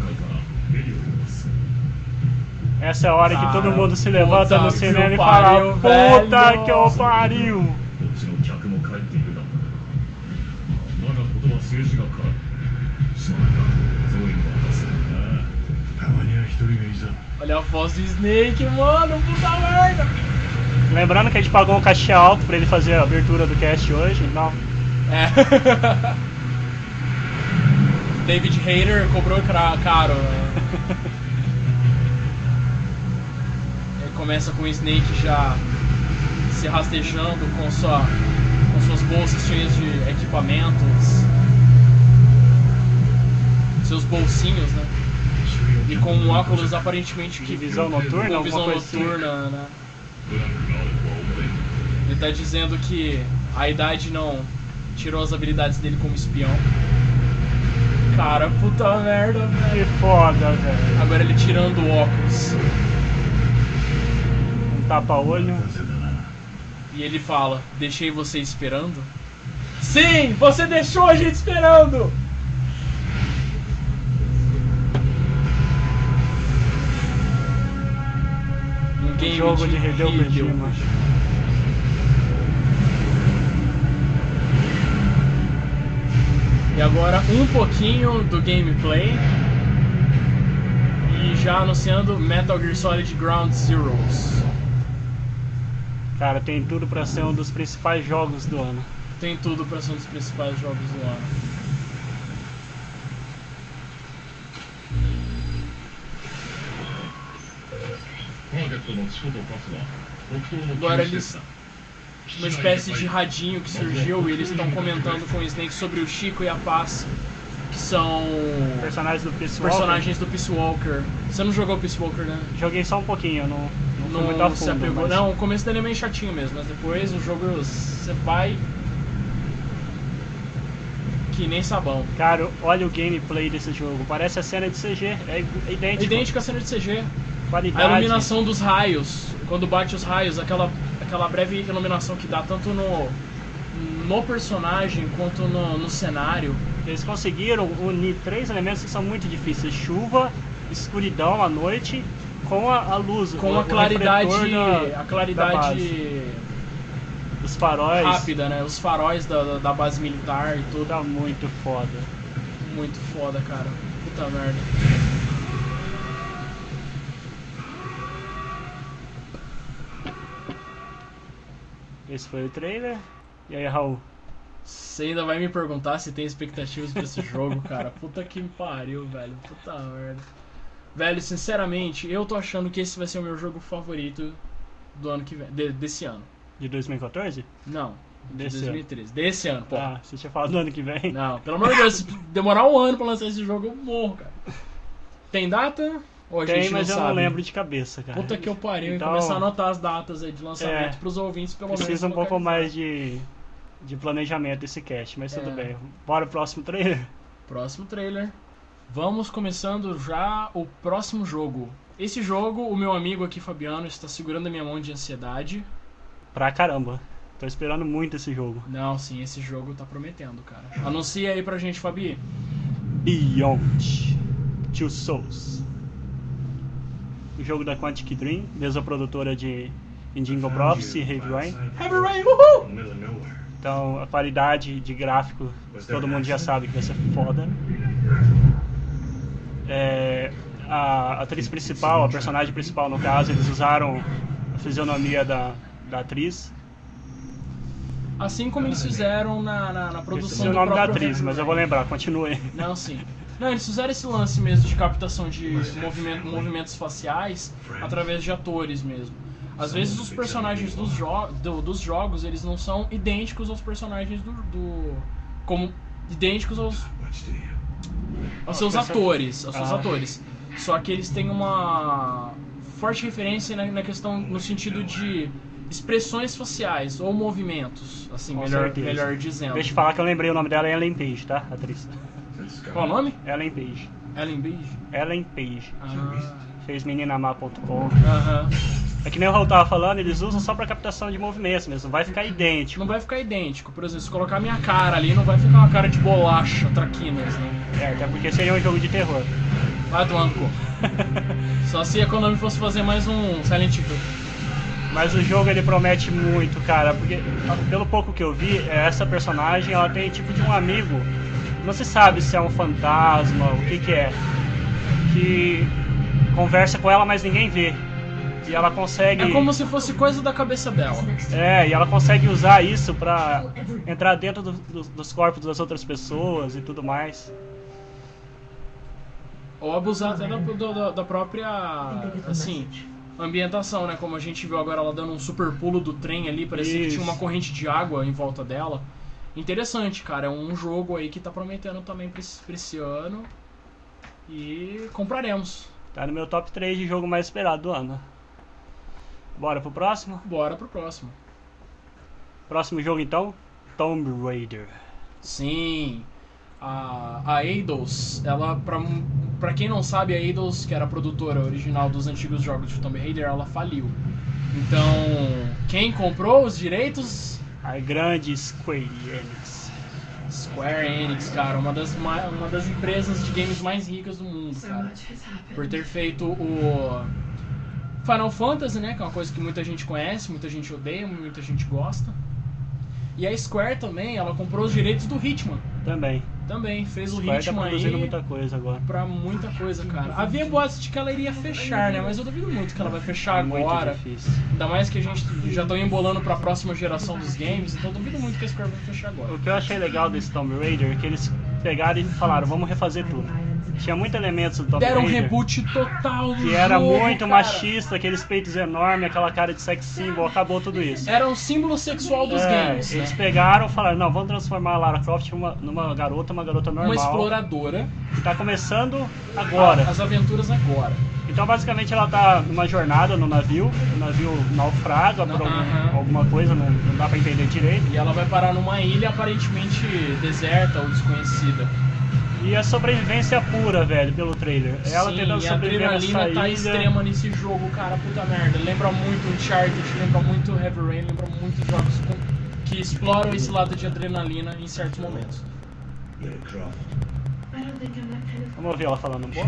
S2: Essa é a hora que todo
S3: Cara,
S2: mundo se levanta
S3: puta
S2: no
S3: que
S2: cinema e
S3: eu
S2: fala:
S3: pariu,
S2: puta
S3: velho."
S2: que eu pariu!
S5: こっちの客も帰っているだろう。我が言葉政治が変わる。すまないな。ゾイの渡すな。たまには一人がいいぞ。
S3: Olha a voz do Snake, mano, puta merda!
S2: Lembrando que a gente pagou um cachê alto pra ele fazer a abertura do cast hoje, não.
S3: É. David Hayter cobrou cra- caro, né? Ele começa com o Snake já se rastejando com, sua, com suas bolsas cheias de equipamentos, seus bolsinhos, né? E com um óculos aparentemente que
S2: De visão noturna,
S3: com
S2: alguma
S3: visão
S2: coisa assim.
S3: noturna, né? Ele tá dizendo que a idade não tirou as habilidades dele como espião. Cara, puta merda, velho.
S2: Que foda, velho.
S3: Agora ele tirando o óculos.
S2: Um tapa-olho.
S5: なぜだな。
S3: E ele fala, deixei você esperando? Sim, você deixou a gente esperando! Um game
S2: jogo de Hideo
S3: Hideo
S2: Kojima.
S3: E agora um pouquinho do gameplay. E já anunciando Metal Gear Solid Ground Zeroes.
S2: Cara, tem tudo pra ser um dos principais jogos do ano.
S3: Tem tudo pra ser um dos principais jogos do ano. Agora eles... Uma espécie de radinho que surgiu e eles estão comentando com o Snake sobre o Chico e a Paz, que são
S2: Personagens do Peace Walker.
S3: personagens do Peace Walker. Você não jogou Peace Walker, né?
S2: Joguei só um pouquinho, não, não fui
S3: Não
S2: muito a
S3: se
S2: fundo.
S3: apegou.
S2: mas-
S3: Não, o começo dele é meio chatinho mesmo, mas depois o jogo você vai que nem sabão.
S2: Cara, olha o gameplay desse jogo. Parece a cena de C G. É igu- é idêntico.
S3: Idêntico à cena de C G.
S2: Qualidade.
S3: A iluminação dos raios, quando bate os raios, aquela, aquela breve iluminação que dá tanto no, no personagem quanto no, no cenário.
S2: Eles conseguiram unir três elementos que são muito difíceis: chuva, escuridão à noite, com a, a luz,
S3: Com
S2: o-
S3: a
S2: o
S3: claridade,
S2: refletor da-
S3: a
S2: da
S3: claridade
S2: base. Os faróis.
S3: rápida, né? Os faróis da, da- da base militar e tudo.
S2: Tá muito foda.
S3: Muito foda, cara. Puta merda.
S2: Esse foi o trailer. E aí, Raul?
S3: Você ainda vai me perguntar se tem expectativas pra esse jogo, cara. Puta que me pariu, velho. Puta merda. Velho, sinceramente, eu tô achando que esse vai ser o meu jogo favorito do ano que vem, de, desse ano.
S2: De dois mil e quatorze?
S3: Não, de
S2: Desse
S3: dois mil e treze. Desse ano, pô.
S2: Ah, você tinha falado do ano que vem?
S3: Não, pelo amor de Deus, se demorar um ano pra lançar esse jogo, eu morro, cara. Tem data? Ou a
S2: Tem,
S3: gente
S2: mas
S3: não
S2: eu
S3: sabe?
S2: não lembro de cabeça, cara.
S3: Puta que eu pariu,
S2: Então,
S3: e começar a anotar as datas aí de lançamento
S2: é,
S3: pros ouvintes, pelo menos.
S2: Precisa um pouco
S3: localizar.
S2: mais de, de planejamento desse cast, mas tudo
S3: É.
S2: bem. Bora pro próximo trailer?
S3: Próximo trailer. Vamos começando já o próximo jogo. Esse jogo, o meu amigo aqui, Fabiano, está segurando a minha mão de ansiedade.
S2: Pra caramba. Tô esperando muito esse jogo.
S3: Não, sim, esse jogo tá prometendo, cara. Anuncia aí pra gente, Fabi.
S2: Beyond Two Souls. O jogo da Quantic Dream, mesma produtora de Indigo Prophecy e Heavy Rain.
S3: Heavy Rain, uhul!
S2: Então a qualidade de gráfico todo mundo já sabe que vai ser foda. É, a atriz principal, a personagem principal no caso, eles usaram a fisionomia da, da atriz.
S3: Assim como eles fizeram na, na, na produção
S2: Esqueci o
S3: do
S2: nome da
S3: próprio
S2: atriz,
S3: Heavy
S2: mas eu
S3: Rain.
S2: vou lembrar, continue.
S3: Não, sim. Não, eles fizeram esse lance mesmo de captação de movimento, movimentos faciais através de atores mesmo. Às vezes os personagens dos, jo do, dos jogos, eles não são idênticos aos personagens do... do como idênticos aos, aos seus atores, aos seus
S2: Ah.
S3: atores. Só que eles têm uma forte referência na, na questão, no sentido de expressões faciais ou movimentos, assim,
S2: Com
S3: melhor,
S2: certeza.
S3: melhor dizendo.
S2: Deixa eu falar que eu lembrei o nome dela, é Ellen Page, tá? Atriz.
S3: Qual o nome?
S2: Ellen Page.
S3: Ellen Page?
S2: Ellen Page.
S3: Ah,
S2: Fez meninamar ponto com.
S3: aham.
S2: É que nem o Raul tava falando, eles usam só pra captação de movimentos mesmo, vai ficar idêntico.
S3: Não vai ficar idêntico. Por exemplo, se colocar minha cara ali, não vai ficar uma cara de bolacha, traquinas, né?
S2: É, até porque seria um jogo de terror.
S3: Vai tomar no cu. Só se a Konami fosse fazer mais um Silent Hill.
S2: Mas o jogo ele promete muito, cara, porque pelo pouco que eu vi, essa personagem ela tem tipo de um amigo, não se sabe se é um fantasma, o que que é, que conversa com ela, mas ninguém vê. E ela consegue.
S3: É como se fosse coisa da cabeça dela.
S2: É, e ela consegue usar isso pra entrar dentro do, do, dos corpos das outras pessoas e tudo mais.
S3: Ou abusar até da, da, da própria, assim, ambientação, né? Como a gente viu agora ela dando um super pulo do trem ali, parecia que
S2: Isso.
S3: tinha uma corrente de água em volta dela. Interessante, cara. É um jogo aí que tá prometendo também pra esse, pra esse ano. E compraremos.
S2: Tá no meu top três de jogo mais esperado do ano. Bora pro próximo?
S3: Bora pro próximo.
S2: Próximo jogo então, Tomb Raider.
S3: Sim, a, a Eidos, ela, pra, pra quem não sabe, a Eidos, que era a produtora original dos antigos jogos de Tomb Raider, ela faliu. Então, quem comprou os direitos?
S2: A grande Square Enix.
S3: Square Enix, cara, uma das, ma- uma das empresas de games mais ricas do mundo, cara. Por ter feito o Final Fantasy, né, que é uma coisa que muita gente conhece, muita gente odeia, muita gente gosta. E a Square também, ela comprou os direitos do Hitman.
S2: Também.
S3: Também, fez o
S2: Square tá
S3: Hitman
S2: produzindo
S3: aí
S2: muita coisa agora.
S3: pra muita coisa, cara. Havia boatos de que ela iria fechar, né? Mas eu duvido muito que ela vai fechar
S2: Muito
S3: agora.
S2: difícil.
S3: Ainda mais que a gente já estão embolando pra próxima geração dos games, então eu duvido muito que a Square vai fechar agora.
S2: O que eu achei legal desse Tomb Raider é que eles pegaram e falaram, vamos refazer tudo. Tinha muitos elementos do Tomb
S3: Deram um
S2: Raider
S3: reboot total no
S2: que era
S3: jogo,
S2: muito
S3: cara.
S2: machista, aqueles peitos enormes, aquela cara de sex symbol, acabou tudo isso.
S3: Era um símbolo sexual dos
S2: É,
S3: games,
S2: eles
S3: né?
S2: pegaram e falaram, não, vamos transformar a Lara Croft numa, numa garota, uma garota
S3: Uma
S2: normal,
S3: exploradora.
S2: que tá começando agora.
S3: As aventuras agora.
S2: Então basicamente ela tá numa jornada no navio, o navio naufraga por algum-
S3: Aham.
S2: alguma coisa, não, não dá pra entender direito.
S3: E ela vai parar numa ilha aparentemente deserta ou desconhecida.
S2: E é sobrevivência pura, velho, pelo trailer. Ela
S3: Sim,
S2: tentando
S3: e a
S2: sobreviver
S3: adrenalina
S2: nessa
S3: tá
S2: ilha.
S3: extrema nesse jogo, cara, puta merda. Lembra muito Uncharted, lembra muito Heavy Rain, lembra muitos jogos com- que exploram esse lado de adrenalina em certos momentos.
S6: Lara Croft,
S4: I don't think I'm that kind of
S2: Vamos ouvir ela falando um pouco.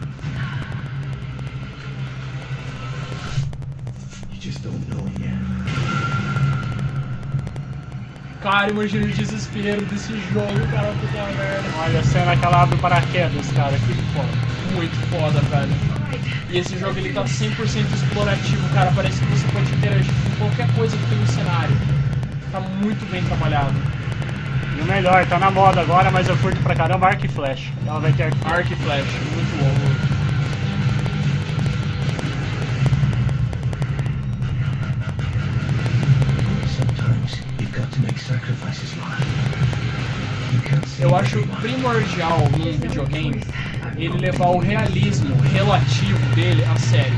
S6: you just don't know yet.
S3: Cara, imagina o desespero desse jogo, cara, puta merda.
S2: Olha a cena que ela abre o paraquedas, cara, que foda.
S3: Muito foda, velho. E esse jogo ele tá cem por cento explorativo, cara. Parece que você pode interagir com qualquer coisa que tem no cenário. Tá muito bem trabalhado.
S2: E o melhor, tá na moda agora, mas eu curto pra caramba arco e flecha. Ela vai ter arco.
S3: Arc e Flash, muito bom. eu acho primordial num videogame ele levar o realismo relativo dele a sério.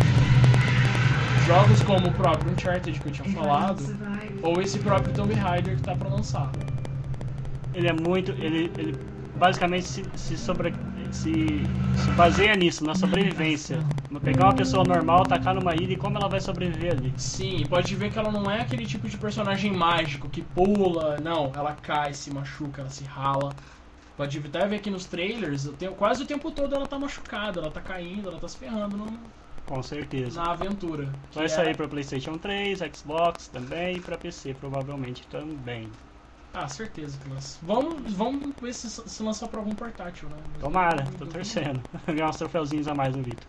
S3: Jogos como o próprio Uncharted que eu tinha falado, ou esse próprio Tomb Raider que tá pra lançar.
S2: Ele é muito... Ele, ele basicamente se, se, sobre, se, se baseia nisso, na sobrevivência. Pegar uma pessoa normal, tacar numa ilha e como ela vai sobreviver ali.
S3: Sim, pode ver que ela não é aquele tipo de personagem mágico que pula, não, ela cai, se machuca, ela se rala. Pode até ver aqui nos trailers, eu tenho, quase o tempo todo ela tá machucada, ela tá caindo, ela tá se ferrando no,
S2: com certeza.
S3: na aventura.
S2: Vai
S3: é...
S2: sair pra PlayStation três, Xbox também e pra P C provavelmente também.
S3: Ah, certeza que lança. Vamos, vamos ver se, se lançar pra algum portátil, né?
S2: Tomara, tô torcendo. Ganhar uns troféuzinhos a mais no Vitor.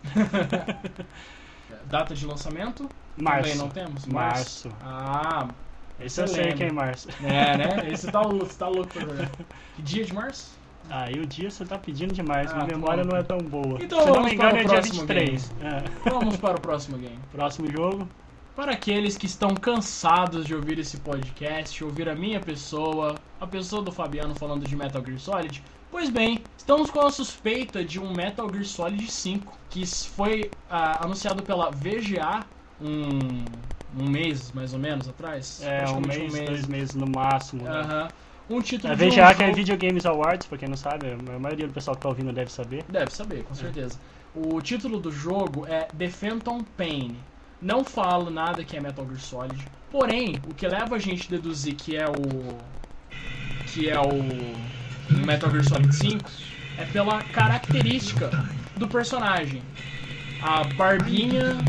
S3: Data de lançamento?
S2: Março.
S3: Também não temos?
S2: Março.
S3: Ah,
S2: esse eu sei que é em março.
S3: É, né? Esse tá louco, tá louco pra jogar. Que dia de março?
S2: Ah, e o dia você tá pedindo demais,
S3: Ah,
S2: minha memória
S3: pronto.
S2: não é tão boa.
S3: Então
S2: Se não
S3: vamos
S2: me engano
S3: para o
S2: é dia
S3: próximo
S2: vinte e três. É.
S3: Vamos para o próximo game.
S2: Próximo jogo.
S3: Para aqueles que estão cansados de ouvir esse podcast, ouvir a minha pessoa, a pessoa do Fabiano falando de Metal Gear Solid, pois bem, estamos com a suspeita de um Metal Gear Solid cinco, que foi ah, anunciado pela V G A um, um mês, mais ou menos, atrás.
S2: É, um
S3: Praticamente
S2: mês, dois meses no máximo. Né?
S3: Aham. Um título
S2: A
S3: de um
S2: V G A que é
S3: jogo...
S2: Video Games Awards, pra quem não sabe, a maioria do pessoal que tá ouvindo deve saber.
S3: Deve saber, com certeza. O título do jogo é The Phantom Pain. Não falo nada que é Metal Gear Solid, porém, o que leva a gente a deduzir que é o que é o Metal Gear Solid cinco é pela característica do personagem. A barbinha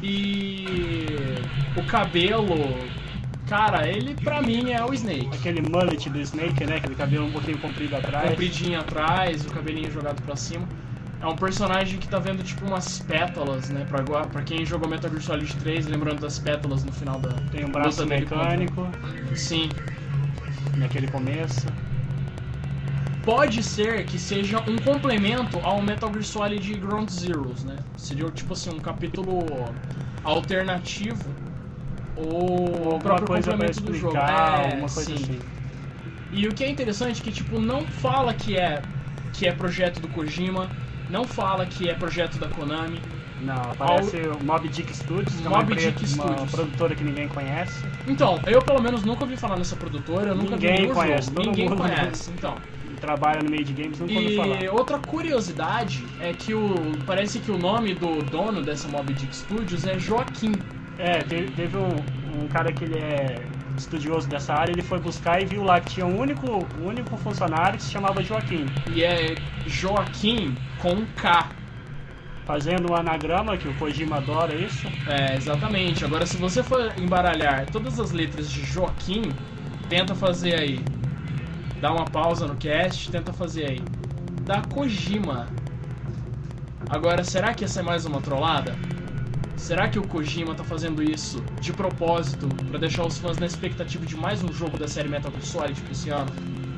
S3: e o cabelo, cara, ele pra mim é o Snake.
S2: Aquele mullet do Snake, né? Aquele cabelo um pouquinho comprido atrás.
S3: Compridinho atrás, o cabelinho jogado pra cima. É um personagem que tá vendo tipo umas pétalas, né? Pra, pra quem jogou Metal Gear Solid três, lembrando das pétalas no final da...
S2: Tem um braço
S3: luta dele
S2: mecânico.
S3: contra- Sim.
S2: Naquele começo.
S3: Pode ser que seja um complemento ao Metal Gear Solid Ground Zeroes, né? Seria tipo assim, um capítulo alternativo ou o
S2: Alguma
S3: próprio
S2: coisa pra
S3: complemento do jogo.
S2: explicar,
S3: É,
S2: alguma coisa
S3: sim.
S2: assim.
S3: E o que é interessante é que tipo, não fala que é, que é projeto do Kojima, não fala que é projeto da Konami.
S2: Não, aparece o Mob Dick Studios, que é uma,
S3: Mob
S2: empresa-
S3: Dick
S2: uma
S3: Studios.
S2: produtora que ninguém conhece.
S3: Então, eu pelo menos nunca ouvi falar nessa produtora, eu nunca vi
S2: Ninguém
S3: nenhum
S2: conhece,
S3: jogo.
S2: todo
S3: Ninguém
S2: mundo
S3: conhece, então.
S2: Trabalha no meio de games, nunca ouvi falar.
S3: E outra curiosidade é que o parece que o nome do dono dessa Mob Dick Studios é Joaquim.
S2: É, teve, teve um, um cara que ele é estudioso dessa área, ele foi buscar e viu lá que tinha um único, um único funcionário que se chamava Joaquim.
S3: E é Joaquim com K.
S2: Fazendo um anagrama, que o Kojima adora isso.
S3: É, exatamente. Agora, se você for embaralhar todas as letras de Joaquim, tenta fazer aí. Dá uma pausa no cast, tenta fazer aí. Da Kojima. Agora, será que essa é mais uma trollada? Será que o Kojima tá fazendo isso de propósito pra deixar os fãs na expectativa de mais um jogo da série Metal Gear Solid pra esse ano?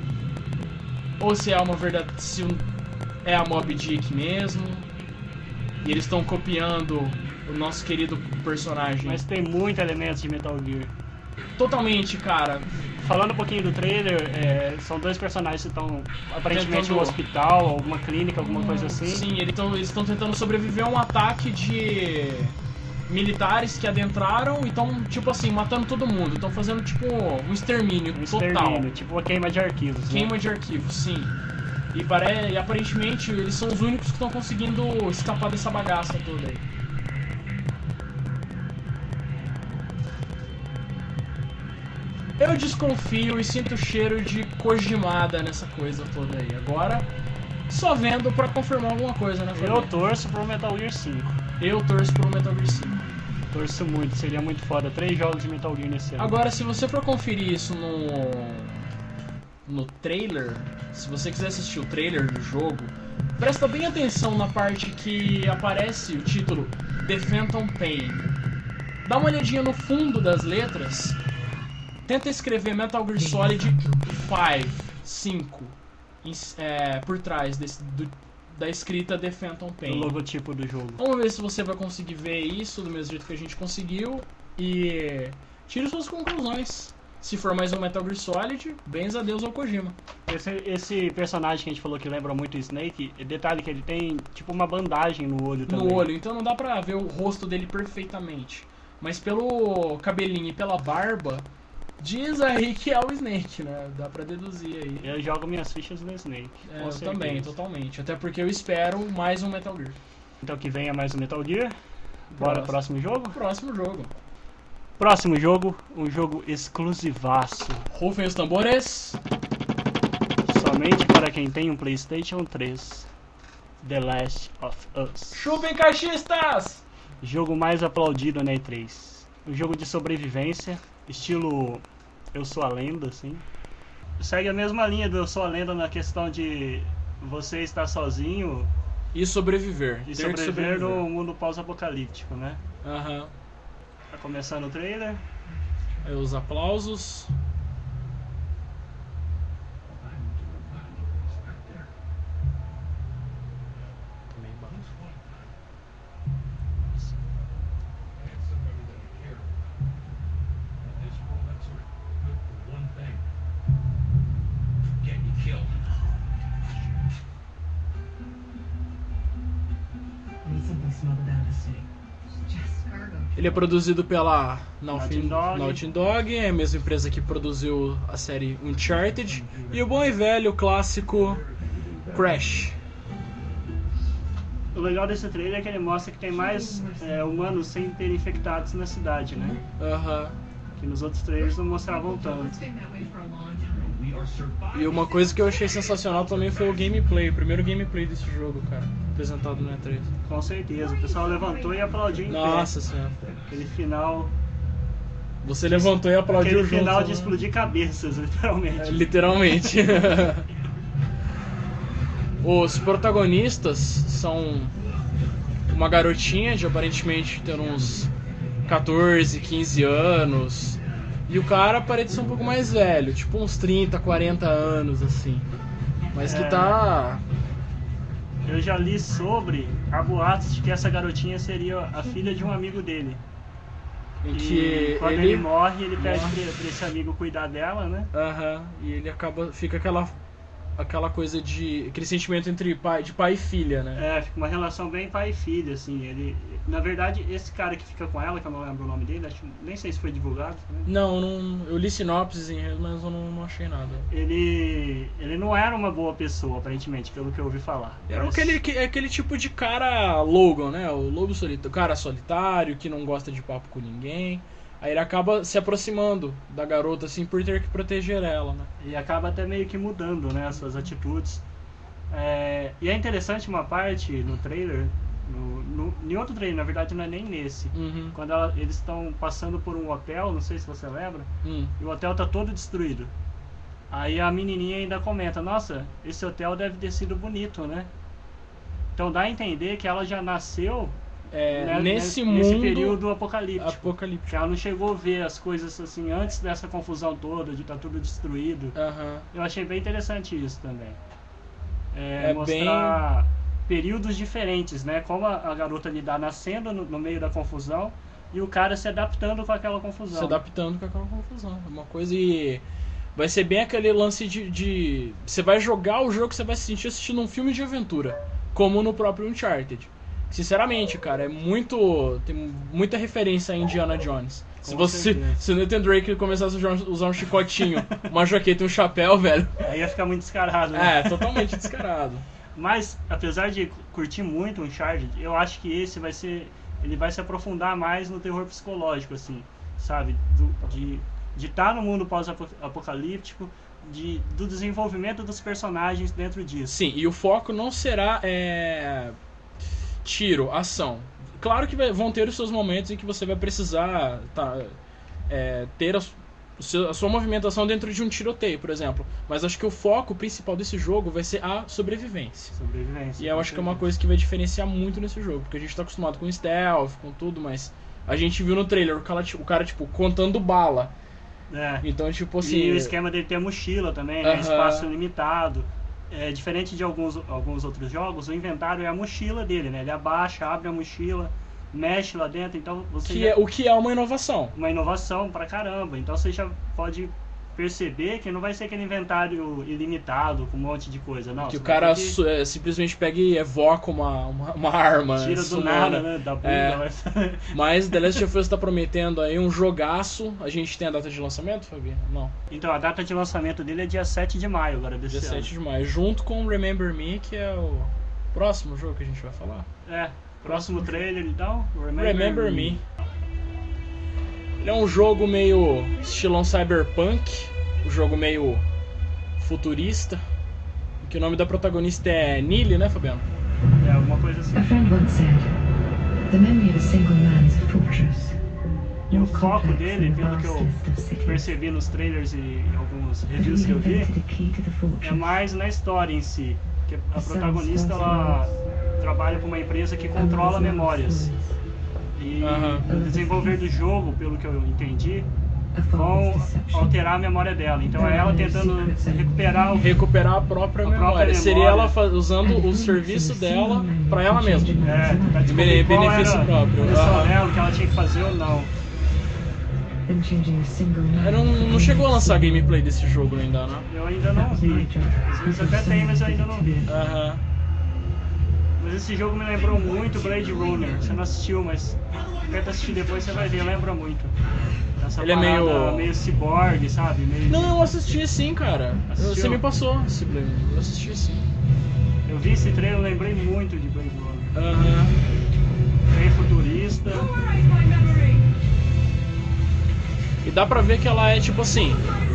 S3: Ou se é uma verdade, se é a Mob Dick mesmo? E eles estão copiando o nosso querido personagem.
S2: Mas tem muitos elementos de Metal Gear.
S3: Totalmente, cara.
S2: Falando um pouquinho do trailer, é, são dois personagens que estão aparentemente
S3: Tentando-
S2: no hospital, alguma clínica, alguma coisa assim.
S3: Sim, eles estão eles estão tentando sobreviver a um ataque de militares que adentraram e estão, tipo assim, matando todo mundo. Estão fazendo, tipo, um extermínio
S2: Um
S3: total.
S2: extermínio, tipo uma queima de arquivos. né?
S3: Queima de arquivos, sim. E, pare... e aparentemente eles são os únicos que estão conseguindo escapar dessa bagaça toda aí. Eu desconfio e sinto o cheiro de Kojimada nessa coisa toda aí. Agora, só vendo pra confirmar alguma coisa, né,
S2: Eu
S3: Fabiano?
S2: torço pro Metal Gear cinco.
S3: Eu torço pro Metal Gear cinco.
S2: Torço muito, seria muito foda. Três jogos de Metal Gear nesse ano.
S3: Agora, se você for conferir isso no no trailer, se você quiser assistir o trailer do jogo, presta bem atenção na parte que aparece o título The Phantom Pain. Dá uma olhadinha no fundo das letras. Tenta escrever Metal Gear Solid cinco é, por trás desse, do, da escrita The Phantom
S2: O
S3: Pain.
S2: logotipo do jogo.
S3: Vamos ver se você vai conseguir ver isso do mesmo jeito que a gente conseguiu e tire suas conclusões. Se for mais um Metal Gear Solid, bens a Deus ao Kojima.
S2: Esse, esse personagem que a gente falou que lembra muito o Snake, detalhe que ele tem tipo uma bandagem no olho também.
S3: No olho, então não dá pra ver o rosto dele perfeitamente. Mas pelo cabelinho e pela barba, diz aí que é o Snake, né? Dá pra deduzir aí.
S2: Eu jogo minhas fichas no Snake.
S3: É,
S2: com
S3: eu
S2: certeza.
S3: também, totalmente. Até porque eu espero mais um Metal Gear.
S2: Então que venha mais um Metal Gear. Bora,
S3: Próximo.
S2: próximo jogo?
S3: Próximo jogo.
S2: Próximo jogo, um jogo exclusivaço.
S3: Rufem os tambores.
S2: Somente para quem tem um PlayStation três. The Last of Us.
S3: Chupem caixistas!
S2: Jogo mais aplaudido na E três. Um jogo de sobrevivência, estilo Eu Sou a Lenda, assim. Segue a mesma linha do Eu Sou a Lenda na questão de você estar sozinho
S3: E sobreviver.
S2: e
S3: Ter que
S2: sobreviver
S3: sobreviver.
S2: no mundo pós-apocalíptico, né?
S3: Aham.
S2: Tá começando o trailer.
S3: Aí os aplausos. Também baixo.
S4: Recently smuggled out of the city.
S7: Just cargo.
S3: Ele é produzido pela Naughty
S2: Naughty Dog.
S3: Naughty Dog, é a mesma empresa que produziu a série Uncharted. E o bom e velho clássico Crash.
S2: O legal desse trailer é que ele mostra que tem mais é, humanos sem ter infectados na cidade, né?
S3: Aham.
S2: Que nos outros trailers não mostravam tanto.
S7: It's been that way for a long time.
S3: E uma coisa que eu achei sensacional também foi o gameplay, o primeiro gameplay desse jogo, cara, apresentado no E três.
S2: Com certeza. O pessoal levantou e aplaudiu em pé.
S3: Nossa senhora.
S2: Aquele final.
S3: Você levantou e aplaudiu
S2: Aquele
S3: junto.
S2: final de
S3: né?
S2: explodir cabeças, literalmente.
S3: É, literalmente. Os protagonistas são uma garotinha de aparentemente ter uns catorze, quinze anos. E o cara parece ser um pouco mais velho, tipo uns trinta, quarenta anos, assim. Mas que
S2: É.
S3: tá...
S2: Eu já li sobre há boatos de que essa garotinha seria a filha de um amigo dele.
S3: Em
S2: E
S3: que
S2: quando ele,
S3: ele...
S2: morre, ele pede
S3: morre.
S2: pra, pra esse amigo cuidar dela, né?
S3: Aham, e ele acaba... Fica aquela... Aquela coisa de... Aquele sentimento entre pai, de pai e filha, né?
S2: É, fica uma relação bem pai e filha, assim. Ele, na verdade, esse cara que fica com ela, que eu não lembro o nome dele, acho, nem sei se foi divulgado. Né?
S3: Não, não... Eu li sinopses, mas eu não, não achei nada.
S2: Ele, ele não era uma boa pessoa, aparentemente, pelo que eu ouvi falar.
S3: Era
S2: Mas-
S3: aquele, que- aquele tipo de cara Logan, né? O lobo solitário, cara solitário, que não gosta de papo com ninguém. Aí ele acaba se aproximando da garota, assim, por ter que proteger ela, né?
S2: E acaba até meio que mudando, né, as suas atitudes. É, e é interessante uma parte no trailer, no, no, em outro trailer, na verdade não é nem nesse.
S3: Uhum.
S2: Quando ela- eles estão passando por um hotel, não sei se você lembra,
S3: Hum.
S2: e o hotel tá todo destruído. Aí a menininha ainda comenta, nossa, esse hotel deve ter sido bonito, né? Então dá a entender que ela já nasceu
S3: É,
S2: né,
S3: nesse
S2: nesse
S3: mundo
S2: período apocalíptico.
S3: apocalíptico.
S2: Que ela não chegou a ver as coisas assim antes dessa confusão toda, de estar tudo destruído.
S3: Aham.
S2: Eu achei bem interessante isso também. É,
S3: É
S2: mostrar períodos diferentes, né? Como a, a garota lidar nascendo no, no meio da confusão e o cara se adaptando com aquela confusão.
S3: Se adaptando com aquela confusão. É uma coisa e... Vai ser bem aquele lance de, de... Você vai jogar o jogo que você vai se sentir assistindo um filme de aventura. Como no próprio Uncharted. Sinceramente, cara, é muito... Tem muita referência a Indiana Jones. Se
S2: Com
S3: você,
S2: certeza.
S3: se o Nathan Drake começasse a usar um- usar um chicotinho, uma jaqueta e um chapéu, velho...
S2: Aí ia ficar muito descarado, né?
S3: É, totalmente descarado.
S2: Mas, apesar de curtir muito o Uncharted, eu acho que esse vai ser... Ele vai se aprofundar mais no terror psicológico, assim, sabe? Do- de de estar no mundo pós-apocalíptico, de, do desenvolvimento dos personagens dentro disso.
S3: Sim, e o foco não será é, tiro, ação. Claro que vai- vão ter os seus momentos em que você vai precisar tá, é, ter a, o seu- a sua movimentação dentro de um tiroteio, por exemplo. Mas acho que o foco principal desse jogo vai ser a sobrevivência.
S2: Sobrevivência.
S3: E eu
S2: com
S3: acho que é uma
S2: certeza.
S3: coisa que vai diferenciar muito nesse jogo, porque a gente tá acostumado com stealth, com tudo, mas a gente viu no trailer o cara, tipo, o cara, tipo contando bala.
S2: É.
S3: Então, tipo assim...
S2: E o esquema dele ter mochila também, né?
S3: Aham.
S2: Espaço limitado. É, diferente de alguns, alguns outros jogos, o inventário é a mochila dele, né? Ele abaixa, abre a mochila, mesh lá dentro, então você
S3: Que
S2: já...
S3: é, o que é uma inovação.
S2: uma inovação pra caramba. Então você já pode perceber que não vai ser aquele inventário ilimitado com um monte de coisa, não.
S3: Que
S2: Você
S3: o
S2: vai
S3: cara
S2: ter que
S3: su- é, simplesmente pega e evoca uma, uma, uma arma.
S2: tira do
S3: sumona.
S2: nada, né? Da bunda.
S3: É.
S2: Mas...
S3: Mas The Last of Us tá prometendo aí um jogaço. A gente tem a data de lançamento, Fabi? Não.
S2: Então a data de lançamento dele é dia sete de maio agora desse
S3: Dia
S2: ano.
S3: sete de maio. Junto com Remember Me, que é o próximo jogo que a gente vai falar.
S2: É, próximo trailer então, Remember,
S3: Remember Me. Ele é um jogo meio estilão cyberpunk, um jogo meio futurista, que o nome da protagonista é Nili, né, Fabiano?
S2: É, alguma coisa assim.
S8: A friend once said, "The memory of a single man's fortress."
S2: E o
S8: more
S2: foco
S8: complex
S2: dele,
S8: than the
S2: pelo que eu
S8: vastness of cities.
S2: percebi nos trailers e em alguns
S8: Have
S2: reviews que
S8: you
S2: eu vi,
S8: invented a key to the
S2: é
S8: fortress?
S2: mais na história em si. Que a protagonista, ela trabalha com uma empresa que controla memórias. E
S3: Aham.
S2: no desenvolver do jogo, pelo que eu entendi,
S8: A form
S2: vão
S8: of deception.
S2: alterar a memória dela. Então é ela tentando recuperar o...
S3: Recuperar a própria
S2: A
S3: memória.
S2: própria
S3: Seria
S2: memória.
S3: ela fa- usando o serviço dela pra ela mesma.
S2: É, tentar descobrir qual
S3: benefício
S2: era
S3: próprio.
S2: a missão
S3: Aham.
S2: dela, o que ela tinha que fazer ou não.
S8: Then changing a single man
S3: Eu não, não chegou a lançar gameplay desse jogo ainda, né?
S2: Eu ainda não
S8: That was my
S2: vi.
S8: job.
S2: Às vezes até tem, mas eu ainda não vi.
S3: Aham.
S2: Mas esse jogo me lembrou muito Blade Runner. Você não assistiu, mas tenta assistir depois, você vai ver, lembra muito. Essa
S3: Ele é
S2: parada
S3: meio-
S2: meio cyborg, sabe? Meio...
S3: Não, eu assisti sim, cara. Eu-
S2: Assistiu?
S3: Você me passou esse Blade. Eu assisti sim.
S2: Eu vi esse trailer, eu lembrei muito de Blade Runner.
S3: Aham.
S2: Bem futurista.
S3: E dá pra ver que ela é tipo assim,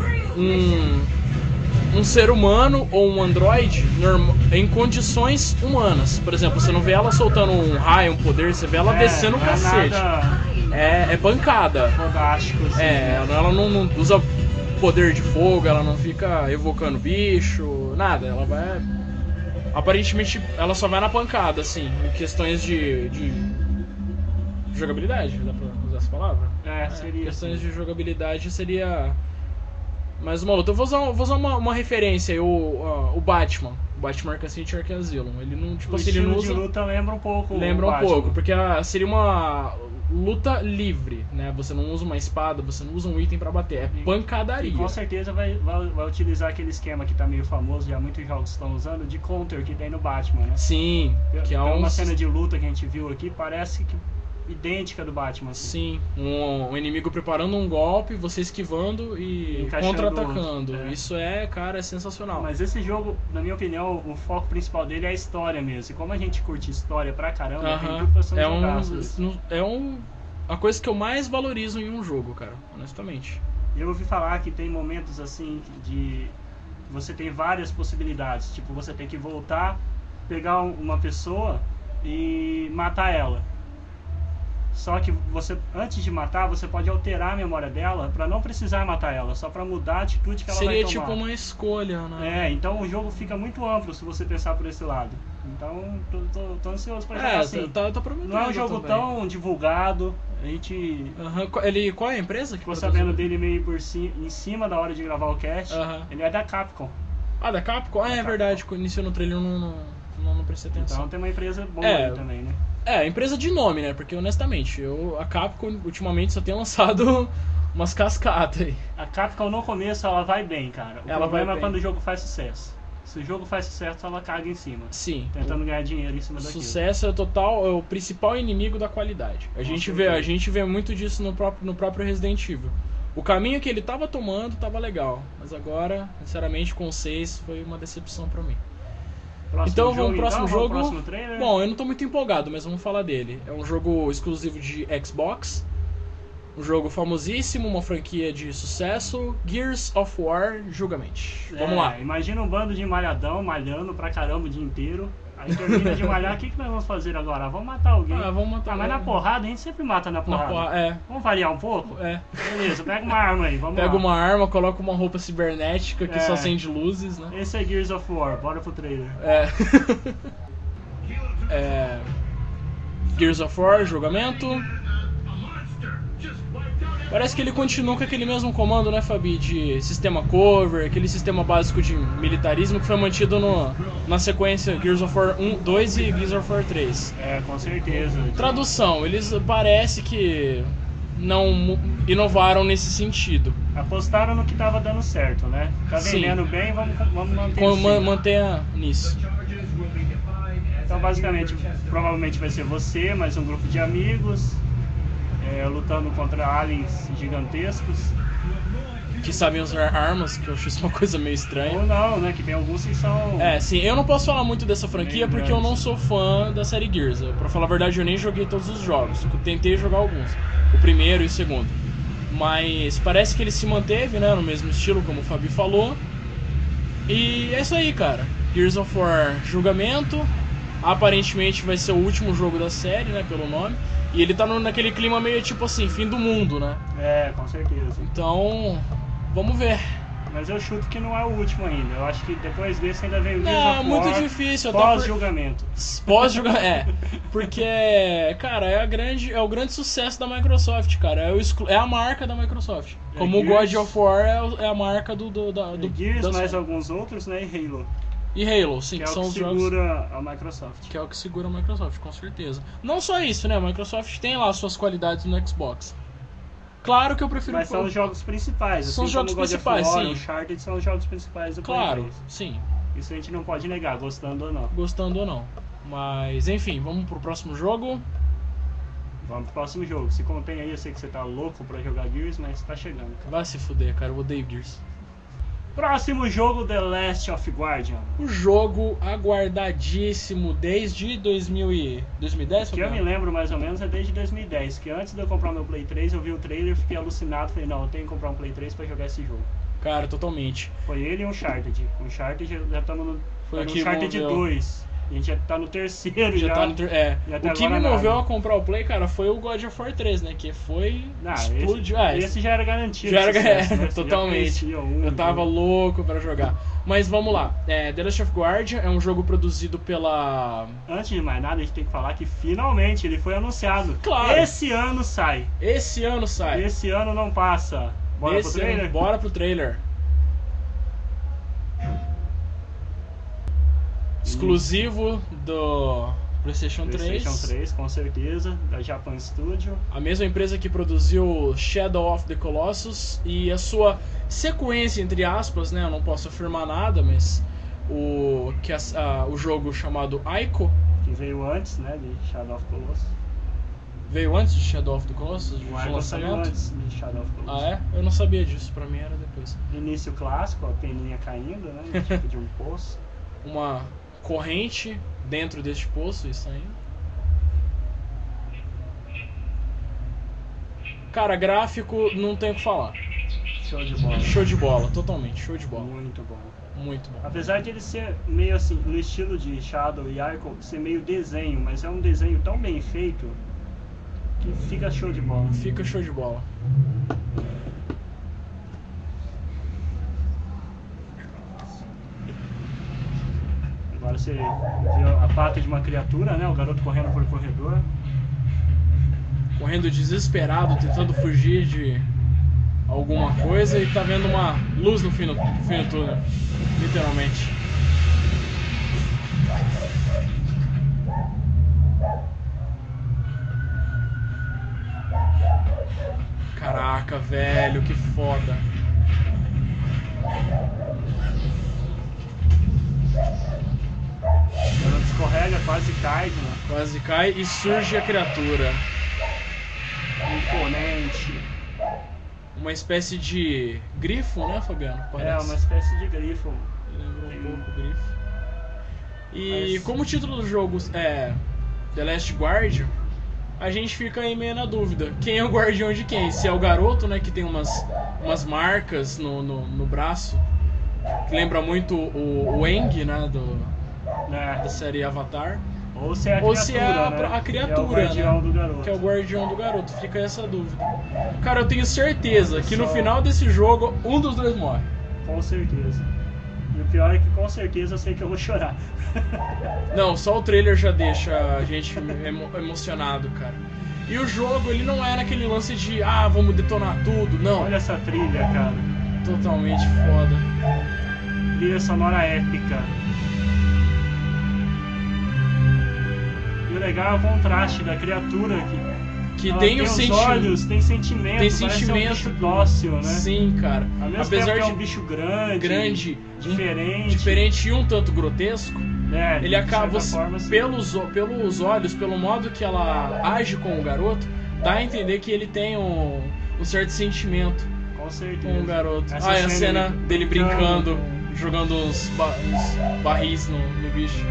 S3: um, um ser humano ou um androide norma- em condições humanas. Por exemplo, você não vê ela soltando um raio, um poder, você vê ela
S2: É,
S3: descendo o
S2: não é
S3: cacete.
S2: nada
S3: É, é pancada.
S2: fodástico, assim.
S3: É, ela ela não, não usa poder de fogo, ela não fica evocando bicho, nada. Ela vai. Aparentemente, ela só vai na pancada, assim, em questões de, de jogabilidade, dá pra usar essa palavra?
S2: É, seria.
S3: Questões
S2: assim.
S3: de jogabilidade seria mais uma luta. Eu vou usar, vou usar uma, uma referência aí, o, uh, o Batman. O Batman Arkham City e Arkham Asylum. Ele não, tipo
S2: O
S3: assim, ele
S2: estilo
S3: não
S2: de
S3: usa.
S2: luta lembra um pouco.
S3: Lembra
S2: o
S3: um
S2: Batman.
S3: pouco, porque a- seria uma luta livre, né? Você não usa uma espada, você não usa um item pra bater, é
S2: E-
S3: pancadaria.
S2: E com certeza vai, vai, vai utilizar aquele esquema que tá meio famoso, já muitos jogos estão usando, de counter que tem no Batman, né?
S3: Sim, que é
S2: Tem
S3: um.
S2: uma cena de luta que a gente viu aqui, parece que idêntica do Batman. Assim.
S3: Sim, um, um inimigo preparando um golpe, você esquivando e
S2: Encaixando
S3: contra-atacando.
S2: outro, é.
S3: Isso é, cara, é sensacional.
S2: Mas esse jogo, na minha opinião, o foco principal dele é a história mesmo. E como a gente curte história pra caramba, tem
S3: Aham.
S2: tudo pra ser um
S3: É
S2: jogaço.
S3: um, é um. A coisa que eu mais valorizo em um jogo, cara, honestamente.
S2: E eu ouvi falar que tem momentos assim de você tem várias possibilidades, tipo você tem que voltar, pegar um- uma pessoa e matar ela. Só que você antes de matar, você pode alterar a memória dela pra não precisar matar ela, só pra mudar a atitude que ela
S3: Seria
S2: vai tomar.
S3: tipo uma escolha, né?
S2: É, então o jogo fica muito amplo se você pensar por esse lado. Então tô, tô, tô ansioso pra jogar
S3: É,
S2: assim.
S3: tá, tá prometendo.
S2: Não é um jogo
S3: também.
S2: tão divulgado, a gente
S3: Aham, qual- Ele, qual é a empresa que
S2: ficou
S3: produziu?
S2: sabendo dele meio por ci, em cima da hora de gravar o cast.
S3: Aham.
S2: Ele é da Capcom.
S3: Ah, da Capcom? Ah,
S2: Da
S3: é
S2: Capcom.
S3: verdade, quando iniciou no trailer eu não, não, não, não prestei atenção.
S2: Então tem uma empresa boa
S3: É.
S2: aí também, né?
S3: É, empresa de nome, né? Porque honestamente, eu, a Capcom ultimamente só tem lançado umas cascatas aí.
S2: A Capcom no começo ela vai bem, cara. O
S3: Ela
S2: problema
S3: vai
S2: é
S3: bem.
S2: quando o jogo faz sucesso. Se o jogo faz sucesso, ela caga em cima.
S3: Sim.
S2: Tentando ganhar dinheiro em cima
S3: O
S2: daquilo.
S3: sucesso é total, é o principal inimigo da qualidade. A gente vê,
S2: certeza.
S3: a gente vê muito disso no próprio, no próprio Resident Evil. O caminho que ele tava tomando tava legal, mas agora, sinceramente, com o seis foi uma decepção pra mim.
S2: Próximo
S3: Então
S2: jogo,
S3: vamos pro próximo
S2: então? Vamos
S3: jogo.
S2: pro próximo trailer?
S3: Bom, eu não tô muito empolgado, mas vamos falar dele. É um jogo exclusivo de Xbox. Um jogo famosíssimo, uma franquia de sucesso, Gears of War Judgment. Vamos
S2: É,
S3: lá.
S2: Imagina um bando de malhadão, malhando pra caramba o dia inteiro. Aí termina de malhar, o que, que nós vamos fazer agora? Vamos matar alguém.
S3: Ah, vamos matar
S2: Ah, mas na
S3: alguém.
S2: porrada a gente sempre mata na
S3: Na
S2: porrada.
S3: porra- é,
S2: Vamos variar um pouco?
S3: é.
S2: Beleza, pega uma arma aí, vamos
S3: Pega
S2: lá.
S3: uma arma, coloca uma roupa cibernética que
S2: É.
S3: só acende luzes, né?
S2: Esse é Gears of War, bora pro trailer.
S3: É. é. Gears of War, julgamento.
S5: A monster just wiped out
S3: Parece que ele continua com aquele mesmo comando, né, Fabi? De sistema cover, aquele sistema básico de militarismo que foi mantido no, na sequência Gears of War um, dois e Gears of War três.
S2: É, com certeza.
S3: Tradução, eles parece que não inovaram nesse sentido.
S2: Apostaram no que tava dando certo, né? Tá vendendo Sim. bem, vamos, vamos manter
S3: Com,
S2: assim.
S3: man, Mantenha nisso.
S2: Então, basicamente, provavelmente vai ser você, mais um grupo de amigos, é, lutando contra aliens gigantescos.
S3: Que sabem usar armas, que eu acho isso uma coisa meio estranha.
S2: Ou não, né? Que tem alguns que são...
S3: É, sim, eu não posso falar muito dessa franquia porque eu não sou fã da série Gears. Pra falar a verdade, eu nem joguei todos os jogos. Eu tentei jogar alguns. O primeiro e o segundo. Mas parece que ele se manteve, né? No mesmo estilo, como o Fabi falou. E é isso aí, cara. Gears of War Julgamento. Aparentemente vai ser o último jogo da série, né? Pelo nome. E ele tá no, naquele clima meio tipo assim, fim do mundo, né?
S2: É, com certeza.
S3: Então, vamos ver.
S2: Mas eu chuto que não é o último ainda. Eu acho que depois desse ainda vem o Gears
S3: Não,
S2: of War.
S3: muito difícil.
S2: Pós-julgamento.
S3: Por... Pós-julgamento, é. Porque, cara, é, a grande, é o grande sucesso da Microsoft, cara. É, o exclu... é a marca da Microsoft. Como é o God of War é, o, é a marca do... do, da, do
S2: é Gears,
S3: das...
S2: mais alguns outros, né? E Halo.
S3: E Halo, sim,
S2: que,
S3: que
S2: é
S3: são
S2: o que
S3: os
S2: segura
S3: jogos...
S2: a Microsoft.
S3: Que é o que segura a Microsoft, com certeza. Não só isso, né? A Microsoft tem lá suas qualidades no Xbox. Claro que eu prefiro...
S2: Mas são os jogos principais.
S3: São os
S2: assim
S3: jogos
S2: como
S3: principais,
S2: God of War,
S3: sim.
S2: Uncharted são os jogos principais do
S3: Claro,
S2: Play três.
S3: sim.
S2: Isso a gente não pode negar, gostando ou não.
S3: Gostando ou não. Mas, enfim, vamos pro próximo jogo.
S2: Vamos pro próximo jogo. Se contém aí, eu sei que você tá louco pra jogar Gears, mas tá chegando. Cara.
S3: Vai se fuder, cara. Eu odeio Gears.
S2: Próximo jogo, The Last of Guardian.
S3: O jogo aguardadíssimo desde dois mil e... dois mil e dez?
S2: Que eu me lembro mais ou menos é desde dois mil e dez. Que antes de eu comprar meu Play três, eu vi o trailer, fiquei alucinado. Falei, não, eu tenho que comprar um Play três pra jogar esse jogo.
S3: Cara, totalmente.
S2: Foi ele e o Uncharted. O Uncharted já estamos no,
S3: Foi
S2: tá no
S3: o que
S2: Uncharted
S3: moveu.
S2: dois. A gente já tá no terceiro já.
S3: Já tá no ter... É.
S2: E até
S3: O que me
S2: agora
S3: moveu
S2: nada.
S3: a comprar o Play, cara, foi o God of War três, né? Que foi...
S2: Não,
S3: explodiu.
S2: esse,
S3: Ah,
S2: esse já era garantido.
S3: Já era
S2: sucesso, né?
S3: é, totalmente.
S2: Já um,
S3: eu tava
S2: dois.
S3: louco pra jogar. Mas vamos lá. É, The Last of Guardian é um jogo produzido pela...
S2: Antes de mais nada, a gente tem que falar que finalmente ele foi anunciado.
S3: Claro.
S2: Esse ano sai.
S3: Esse ano sai.
S2: Esse ano não passa. Bora
S3: Esse
S2: pro trailer?
S3: Ano... Bora pro trailer. Exclusivo do PlayStation três.
S2: PlayStation três, com certeza, da Japan Studio.
S3: A mesma empresa que produziu Shadow of the Colossus e a sua sequência, entre aspas, né? Eu não posso afirmar nada, mas o, que a, a, o jogo chamado Ico,
S2: que veio antes, né, de Shadow of the Colossus.
S3: Veio antes de Shadow of the Colossus? De
S2: O Ico saiu antes de Shadow of the Colossus.
S3: Ah, é? Eu não sabia disso, pra mim era depois.
S2: Início clássico, a peninha caindo, né, tipo de um poço.
S3: Uma corrente dentro deste poço e saindo. Cara, gráfico não tem o que falar.
S2: Show de bola.
S3: Show de bola, totalmente, show de bola.
S2: Muito bom.
S3: Muito bom.
S2: Apesar de ele ser meio assim, no estilo de Shadow e Ico, ser meio desenho, mas é um desenho tão bem feito que fica show de bola.
S3: Fica show de bola.
S2: Agora você vê a pata de uma criatura, né? O garoto correndo por corredor.
S3: Correndo desesperado, tentando fugir de alguma coisa e tá vendo uma luz no fim do, no fim do túnel. Literalmente. Caraca, velho, que foda.
S2: O garoto escorrega, quase cai, né?
S3: Quase cai e surge a criatura.
S2: Imponente.
S3: Uma espécie de grifo, né, Fabiano?
S2: É,
S3: Parece.
S2: uma espécie de grifo.
S3: Lembra um
S2: Tem-
S3: pouco o grifo. E
S2: Mas-
S3: como o título do jogo é The Last Guardian, a gente fica aí meio na dúvida. Quem é o guardião de quem? Se é o garoto, né, que tem umas, umas marcas no, no, no braço, que lembra muito o, o Aang, né, do,
S2: Né?
S3: da série Avatar.
S2: Ou se é a
S3: Ou
S2: criatura,
S3: se é a,
S2: né?
S3: a criatura,
S2: que é o guardião
S3: né?
S2: do garoto.
S3: Que é o guardião do garoto. Fica essa dúvida. Cara, eu tenho certeza que no
S2: Só-
S3: final desse jogo, um dos dois morre.
S2: Com certeza. E o pior é que com certeza eu sei que eu vou chorar.
S3: Não, só o trailer já deixa a gente emo- emocionado, cara. E o jogo, ele não é naquele lance de, ah, vamos detonar tudo, não.
S2: Olha essa trilha, cara.
S3: Totalmente foda.
S2: Trilha sonora épica. E o legal é o contraste da criatura aqui.
S3: Que
S2: Ela
S3: tem,
S2: tem
S3: o
S2: os
S3: sentimento.
S2: olhos, tem sentimento,
S3: Tem
S2: parece
S3: sentimento.
S2: um bicho dócil, né?
S3: Sim, cara.
S2: Ao mesmo
S3: Apesar
S2: tempo que
S3: de
S2: é um bicho grande,
S3: grande,
S2: diferente,
S3: diferente e um tanto grotesco,
S2: né?
S3: ele
S2: de
S3: acaba,
S2: certa forma, assim.
S3: pelos, pelos olhos, pelo modo que ela age com o garoto, dá a entender que ele tem um, um certo sentimento
S2: Com certeza.
S3: com o garoto.
S2: Essa
S3: Ah, e a cena
S2: ele
S3: dele brincando,
S2: com-
S3: jogando uns, ba uns barris no, no bicho.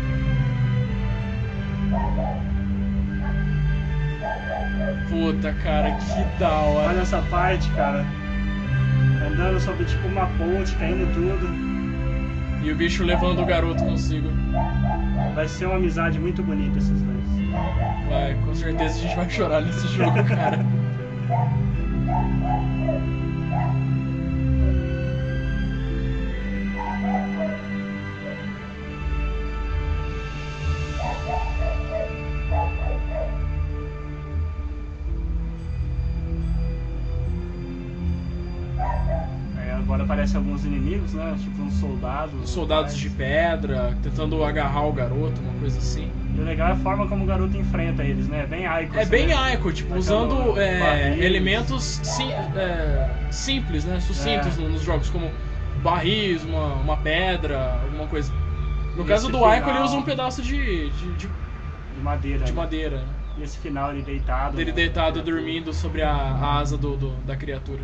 S3: Puta, cara, que da hora.
S2: Olha essa parte, cara. Andando sobre tipo uma ponte, caindo tudo.
S3: E o bicho levando o garoto consigo.
S2: Vai ser uma amizade muito bonita esses dois.
S3: Vai, com certeza a gente vai chorar nesse jogo, cara.
S2: Aí agora aparecem alguns inimigos, né? Tipo uns soldados.
S3: Soldados de pedra, tentando agarrar o garoto, uma coisa assim.
S2: E o legal é a forma como o garoto enfrenta eles, né? É bem Ico.
S3: É bem
S2: né?
S3: Ico, tipo,
S2: Aquela
S3: usando é,
S2: barris.
S3: elementos sim, é, simples, né? Sucintos
S2: É.
S3: nos jogos, como barris, uma, uma pedra, alguma coisa. No
S2: E
S3: caso
S2: esse
S3: do Ico,
S2: final-
S3: ele usa um pedaço de, de, de,
S2: De madeira.
S3: de
S2: né?
S3: madeira.
S2: E esse final ele deitado.
S3: Dele
S2: né?
S3: deitado, dormindo sobre a, a asa do, do- da criatura.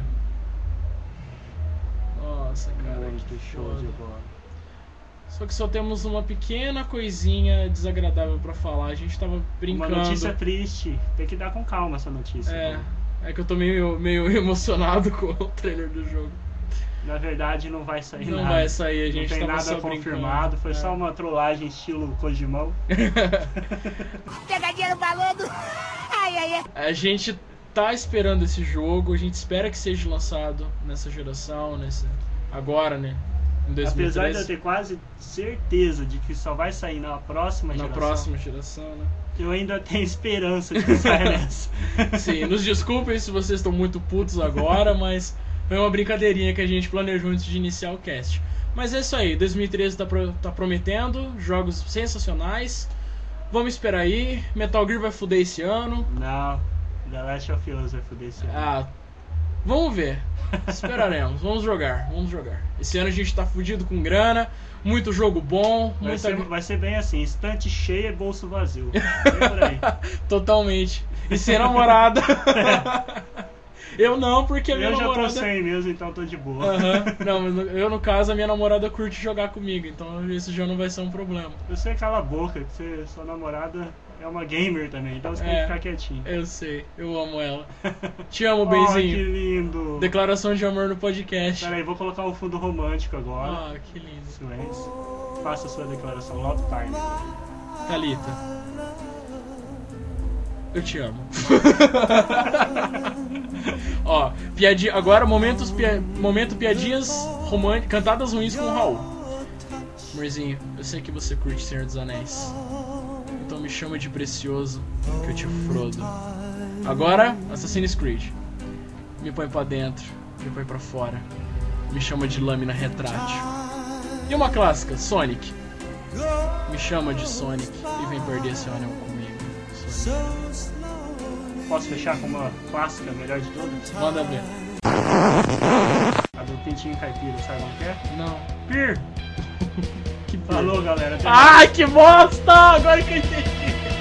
S3: Nossa, cara,
S2: Muito
S3: que
S2: show
S3: foda.
S2: de bola.
S3: Só que só temos uma pequena coisinha desagradável pra falar. A gente tava brincando.
S2: Uma notícia triste. Tem que dar com calma essa notícia.
S3: É,
S2: né?
S3: é que eu tô meio, meio emocionado com o trailer do jogo.
S2: Na verdade não vai sair
S3: Não
S2: nada.
S3: vai sair, a gente
S2: Não tem
S3: tava
S2: nada
S3: só
S2: confirmado,
S3: brincando.
S2: foi
S3: É.
S2: só uma trollagem estilo Kojimão.
S9: Pegadinha no balodo. Ai, ai, ai.
S3: A gente tá esperando esse jogo, a gente espera que seja lançado nessa geração, nesse, agora, né? Em dois mil e
S2: Apesar de eu
S3: treze,
S2: ter quase certeza de que só vai sair na próxima
S3: na
S2: geração,
S3: próxima geração, né?
S2: eu ainda tenho esperança de que saia nessa.
S3: Sim, nos desculpem se vocês estão muito putos agora, mas foi uma brincadeirinha que a gente planejou antes de iniciar o cast. Mas é isso aí, dois mil e treze tá, pro, tá prometendo, jogos sensacionais. Vamos esperar aí, Metal Gear vai fuder esse ano.
S2: Não, The Last of Us vai foder esse ano.
S3: Ah, vamos ver. Esperaremos, vamos jogar, vamos jogar. Esse ano a gente tá fudido com grana, muito jogo bom,
S2: Vai,
S3: muita...
S2: ser, vai ser bem assim, estante cheia e bolso vazio. Bem por aí.
S3: Totalmente. E sem namorada. Eu não, porque a minha
S2: Eu já
S3: namorada...
S2: tô sem mesmo, então tô de boa.
S3: Aham. Não, mas no- eu no caso, a minha namorada curte jogar comigo, então isso já não vai ser um problema.
S2: Você cala a boca, que você, sua namorada é uma gamer também, então você tem
S3: É.
S2: que ficar quietinho.
S3: Eu sei, eu amo ela. Te amo,
S2: Oh, que
S3: Benzinho.
S2: lindo.
S3: Declaração de amor no podcast.
S2: Pera aí, vou colocar um fundo romântico agora.
S3: Ah, que lindo.
S2: Silêncio. Faça a sua declaração, Love Time.
S3: Thalita, eu te amo. Ó, piadinha, agora momentos, pia, momento piadinhas românticas, cantadas ruins com o Raul. Amorzinho, eu sei que você curte Senhor dos Anéis, então me chama de precioso, que eu te Frodo. Agora, Assassin's Creed. Me põe pra dentro, me põe pra fora, me chama de lâmina retrátil. E uma clássica, Sonic. Me chama de Sonic e vem perder seu anel comigo, Sonic.
S2: Posso fechar com uma clássica, melhor de todas?
S3: Manda ver.
S2: A do Pintinho Caipira, sabe qual que é?
S3: Não.
S2: Pir!
S3: Que
S2: Falou, galera. Até
S3: Ai, que bosta! Agora que eu entendi.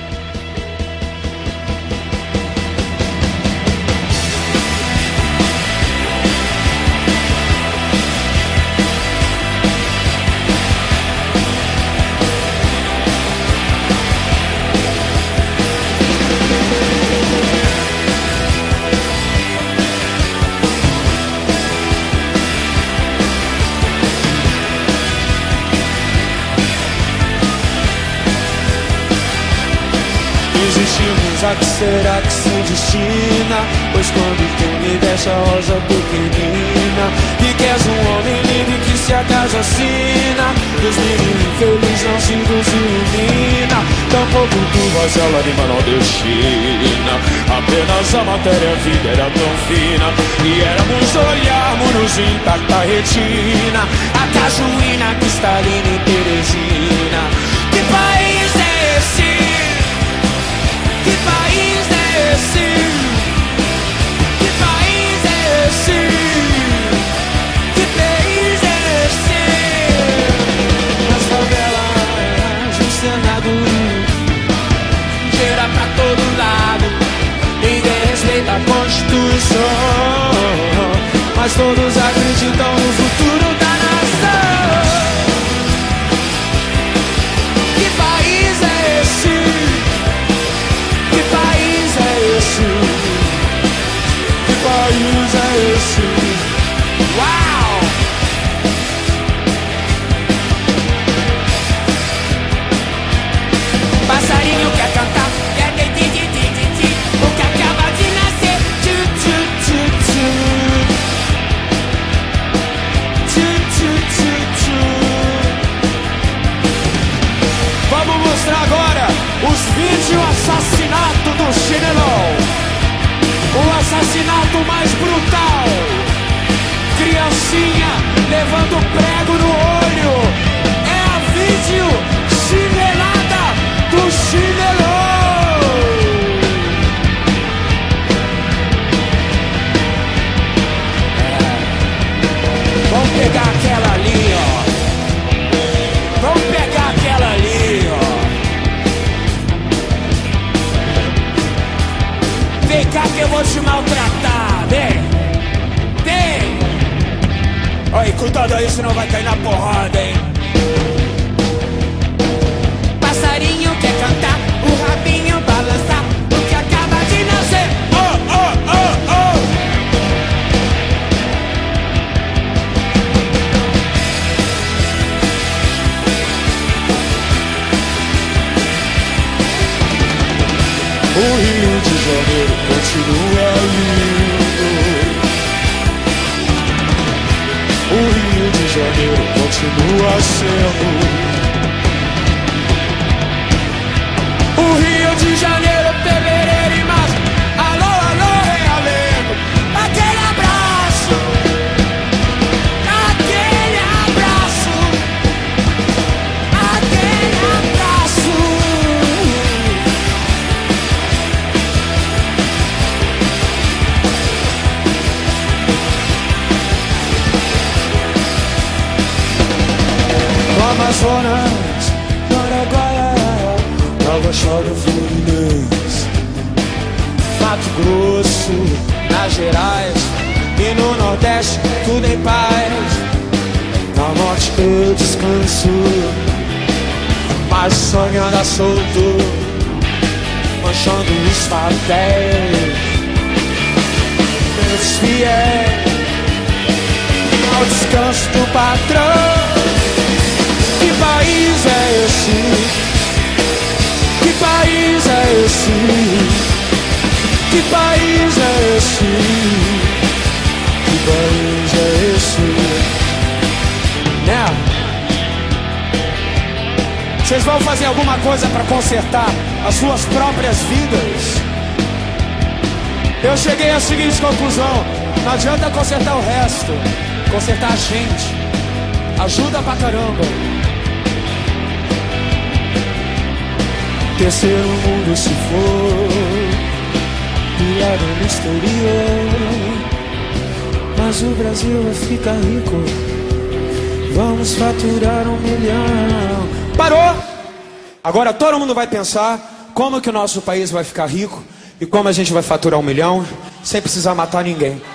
S10: Existimos, a que será que se destina? Pois quando tu me deixa rosa pequenina, e que és um homem livre que se acaso assina, Deus me livre, infeliz não se nos ilumina. Tão fogo, turvas, ela rima nordestina. Apenas a matéria, a vida era tão fina. E éramos olharmos intacta retina. A Cajuína, Cristalina e Teresina. Que país é esse? Que país é esse? Que país é esse? Que país é esse? Nas favelas, no Senado, cheira pra todo lado. Ninguém respeita a Constituição, mas todos acreditam no futuro da nação. Que país é esse? Que país é esse? Que país é esse? Uau! Passarinho quer cantar, quer ter ti ti ti ti ti. O que acaba de nascer, tchu tchu tchu tchu. Tchu tchu tchu tchu. Vamos mostrar agora os vídeos assassinato do Chinelão. O assassinato mais brutal. Criancinha levando prego no olho. É a vídeo chinelada do Chinelão. É. Vamos pegar aquela ali, ó. Vamos pegar aquela ali, ó. Vem cá que eu vou te maltratar, vem. Vem. Olha, cuidado aí, senão vai cair na porrada, hein. Passarinho quer cantar, o rabinho balançar, o que acaba de nascer. Oh, oh, oh, oh. O Rio de Janeiro continua lindo. O Rio de Janeiro continua sendo. O Rio de Janeiro, fevereiro e março. Alô, alô, realengo. Aquele abraço. Aquele abraço. Aquele abraço. No Amazonas, no Araguaia, Nova Chora Fluminense, Mato Grosso, Minas Gerais e no Nordeste tudo em paz. Na morte eu descanso, mas o sonho anda solto, manchando os papéis. Meus fiéis ao descanso do patrão. Que país é esse? Que país é esse? Que país é esse? Que país é esse? Né? Vocês vão fazer alguma coisa para consertar as suas próprias vidas? Eu cheguei à seguinte conclusão: não adianta consertar o resto, consertar a gente ajuda pra caramba. Terceiro mundo se for piada no exterior, mas o Brasil vai ficar rico. Vamos faturar um milhão. Parou! Agora todo mundo vai pensar como que o nosso país vai ficar rico e como a gente vai faturar um milhão sem precisar matar ninguém.